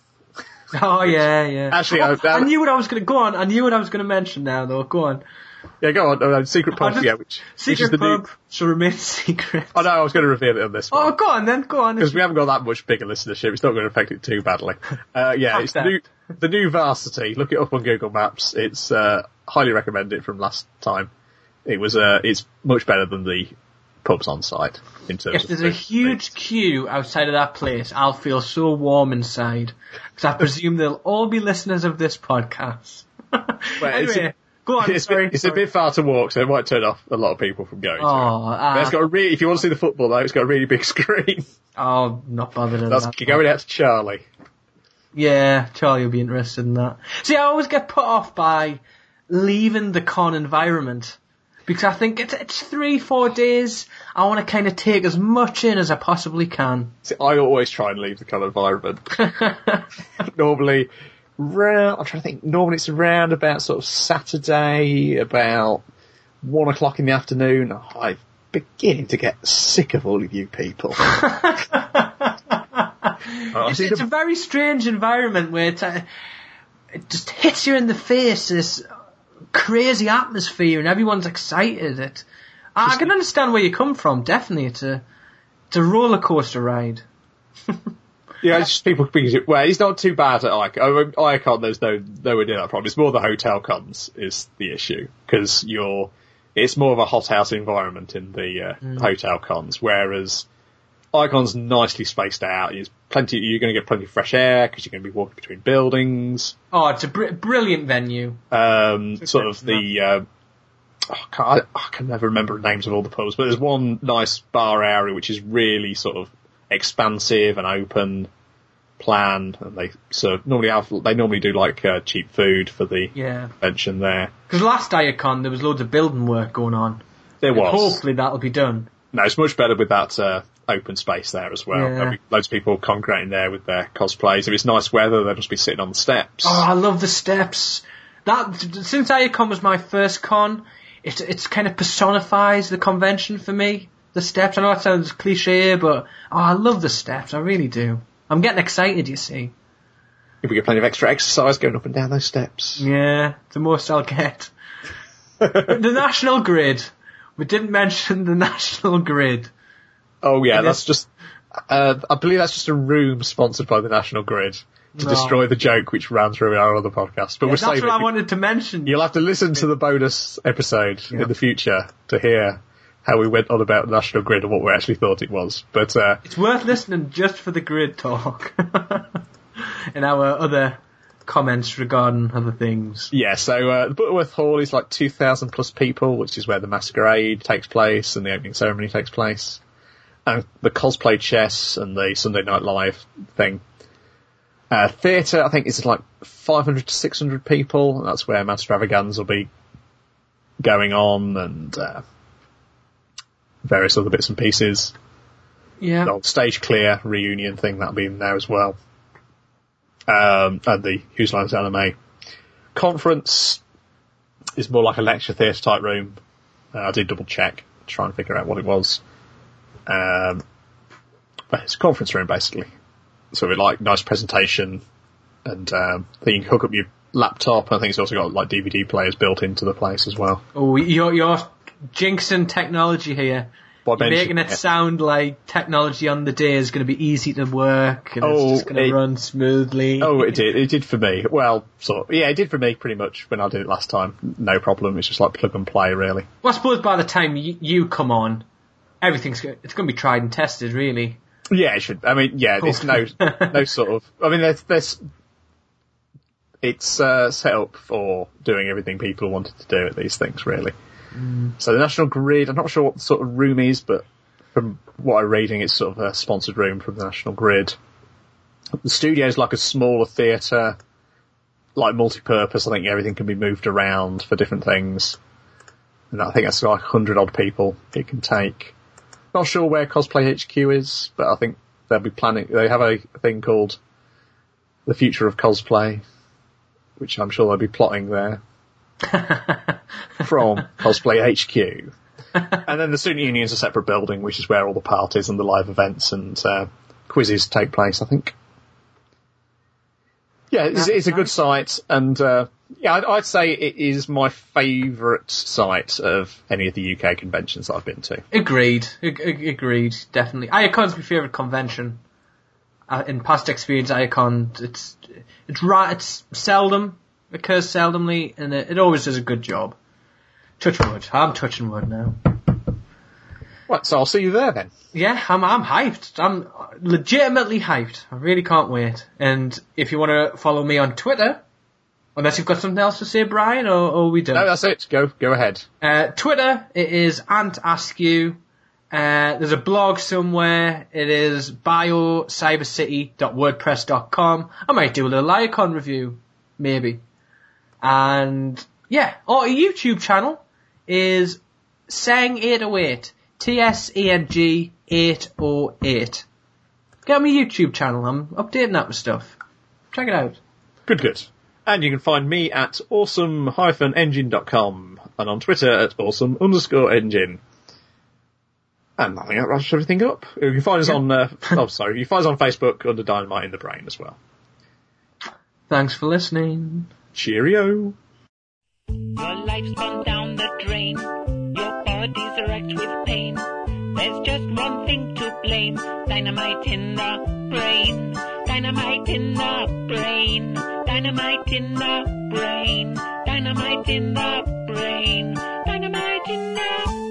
Speaker 3: Oh yeah, yeah.
Speaker 2: Actually,
Speaker 3: oh,
Speaker 2: I, I,
Speaker 3: I knew what I was going to go on. I knew what I was going to mention now, though. Go on.
Speaker 2: Yeah, go on. Uh, secret pub. Just, yeah, which
Speaker 3: secret
Speaker 2: which is the
Speaker 3: pub
Speaker 2: new...
Speaker 3: shall remain secret.
Speaker 2: Oh no, I was going to reveal it on this one.
Speaker 3: Oh, go on then. Go on.
Speaker 2: Because we haven't got that much bigger listenership. It's not going to affect it too badly. Uh, yeah, it's the new, the new Varsity. Look it up on Google Maps. It's uh, highly recommend it from last time. It was. Uh, it's much better than the pubs on site. In terms
Speaker 3: if
Speaker 2: of
Speaker 3: there's
Speaker 2: the
Speaker 3: a huge things. queue outside of that place, I'll feel so warm inside. Because I presume they'll all be listeners of this podcast.
Speaker 2: Well,
Speaker 3: anyway, a, go on.
Speaker 2: It's,
Speaker 3: sorry,
Speaker 2: a, it's
Speaker 3: sorry.
Speaker 2: a bit far to walk, so it might turn off a lot of people from going.
Speaker 3: Oh,
Speaker 2: to it.
Speaker 3: Uh,
Speaker 2: but it's got a really, if you want to see the football though, it's got a really big screen.
Speaker 3: Oh, not bothered with
Speaker 2: That's
Speaker 3: that.
Speaker 2: You're going out to Charlie.
Speaker 3: Yeah, Charlie will be interested in that. See, I always get put off by leaving the con environment. Because I think it's, it's three, four days. I want to kind of take as much in as I possibly can.
Speaker 2: See, I always try and leave the con environment. Normally, round, I'm trying to think, normally it's around about sort of Saturday, about one o'clock in the afternoon. Oh, I'm beginning to get sick of all of you people. oh,
Speaker 3: it's it's a very strange environment where it, uh, it just hits you in the face, this crazy atmosphere, and everyone's excited. It, I can understand where you come from. Definitely, it's a it's a roller coaster ride.
Speaker 2: Yeah, it's just people being. Well, it's not too bad at Icon. Icon, there's no nowhere near that problem. It's more the hotel cons is the issue because you're. It's more of a hothouse environment in the uh, mm. hotel cons, whereas Icon's nicely spaced out. There's plenty. You're going to get plenty of fresh air because you're going to be walking between buildings.
Speaker 3: Oh, it's a br- brilliant venue.
Speaker 2: Um, sort of the. Uh, oh, I, can't, I can never remember the names of all the pubs, but there's one nice bar area which is really sort of expansive and open plan, and they so normally have they normally do like uh, cheap food for the
Speaker 3: yeah.
Speaker 2: convention there.
Speaker 3: Because last Diacon there was loads of building work going on.
Speaker 2: There was.
Speaker 3: And hopefully that'll be done.
Speaker 2: No, it's much better with that uh, open space there as well.
Speaker 3: Yeah.
Speaker 2: There'll be loads of people congregating there with their cosplays. If it's nice weather, they'll just be sitting on the steps.
Speaker 3: Oh, I love the steps. That since Diacon was my first con, it it's kind of personifies the convention for me. The steps. I know that sounds cliche, but oh, I love the steps. I really do. I'm getting excited, you see.
Speaker 2: If we get plenty of extra exercise going up and down those steps.
Speaker 3: Yeah, the most I'll get. The National Grid. We didn't mention the National Grid.
Speaker 2: Oh yeah, that's just, uh, I believe that's just a room sponsored by the National Grid to no. destroy the joke which ran through our other podcast. But
Speaker 3: yeah,
Speaker 2: we're
Speaker 3: that's what
Speaker 2: it.
Speaker 3: I wanted to mention.
Speaker 2: You'll have to listen to the bonus episode yeah. in the future to hear how we went on about the National Grid and what we actually thought it was. But uh,
Speaker 3: it's worth listening just for the grid talk. In our other comments regarding other things.
Speaker 2: Yeah, so uh, the Butterworth Hall is like two thousand plus people, which is where the masquerade takes place and the opening ceremony takes place. And the cosplay chess and the Sunday Night Live thing. Uh, theatre, I think, is like five hundred to six hundred people. That's where Mastravagans will be going on, and uh, various other bits and pieces.
Speaker 3: Yeah.
Speaker 2: The old Stage Clear reunion thing, that'll be in there as well. Um, and the Whose Line Is It Anime conference is more like a lecture theatre type room. Uh, I did double check, try and figure out what it was. Um, but it's a conference room, basically. So we like nice presentation, and um, I think you can hook up your laptop. I think it's also got like D V D players built into the place as well.
Speaker 3: Oh, you're, you're jinxing technology here.
Speaker 2: By
Speaker 3: You're making it,
Speaker 2: it
Speaker 3: sound like technology on the day is going to be easy to work and
Speaker 2: oh,
Speaker 3: it's just going to run smoothly.
Speaker 2: Oh, it did. It did for me. Well, sort of. Yeah, it did for me pretty much when I did it last time. No problem. It's just like plug and play, really.
Speaker 3: Well, I suppose by the time you, you come on, everything's go- it's going to be tried and tested, really.
Speaker 2: Yeah, it should. I mean, yeah, there's no no sort of. I mean, there's there's. It's uh, set up for doing everything people wanted to do at these things, really.
Speaker 3: Mm.
Speaker 2: So the National Grid, I'm not sure what the sort of room is, but from what I'm reading, it's sort of a sponsored room from the National Grid. The studio's like a smaller theatre, like multi-purpose. I think everything can be moved around for different things. And I think that's like one hundred odd people it can take. Not sure where Cosplay H Q is, but I think they'll be planning, they have a thing called The Future of Cosplay, which I'm sure they'll be plotting there. From Cosplay H Q. And then the student union's a separate building, which is where all the parties and the live events and uh, quizzes take place, I think. Yeah, it's, it's a good site, and uh, yeah, I'd, I'd say it is my favourite site of any of the U K conventions that I've been to.
Speaker 3: Agreed. Ag- ag- agreed, definitely. IACON's my favourite convention. Uh, in past experience, IACON, it's, it's right, it's seldom, occurs seldomly, and it, it always does a good job. Touch wood. I'm touching wood now.
Speaker 2: Right, so I'll see you there then.
Speaker 3: Yeah, I'm I'm hyped. I'm legitimately hyped. I really can't wait. And if you want to follow me on Twitter, unless you've got something else to say, Brian, or, or we don't.
Speaker 2: No, that's it. Go go ahead.
Speaker 3: Uh, Twitter, it is AntAskYou. Uh, there's a blog somewhere. It is biocybercity dot wordpress dot com. I might do a little Icon review, maybe. And yeah, or a YouTube channel is Seng eight oh eight. T S E N G eight oh eight. Get on my YouTube channel. I'm updating that with stuff. Check it out.
Speaker 2: Good, good. And you can find me at awesome dash engine dot com and on Twitter at awesome underscore engine. And I think that wraps everything up. You can find us yeah. on, uh, oh sorry, you can find us on Facebook under Dynamite in the Brain as well.
Speaker 3: Thanks for listening.
Speaker 2: Cheerio.
Speaker 1: Your life's gone down the drain. Your body's wrecked with pain. There's just one thing to blame. Dynamite in the brain. Dynamite in the brain. Dynamite in the brain. Dynamite in the brain. Dynamite in the brain.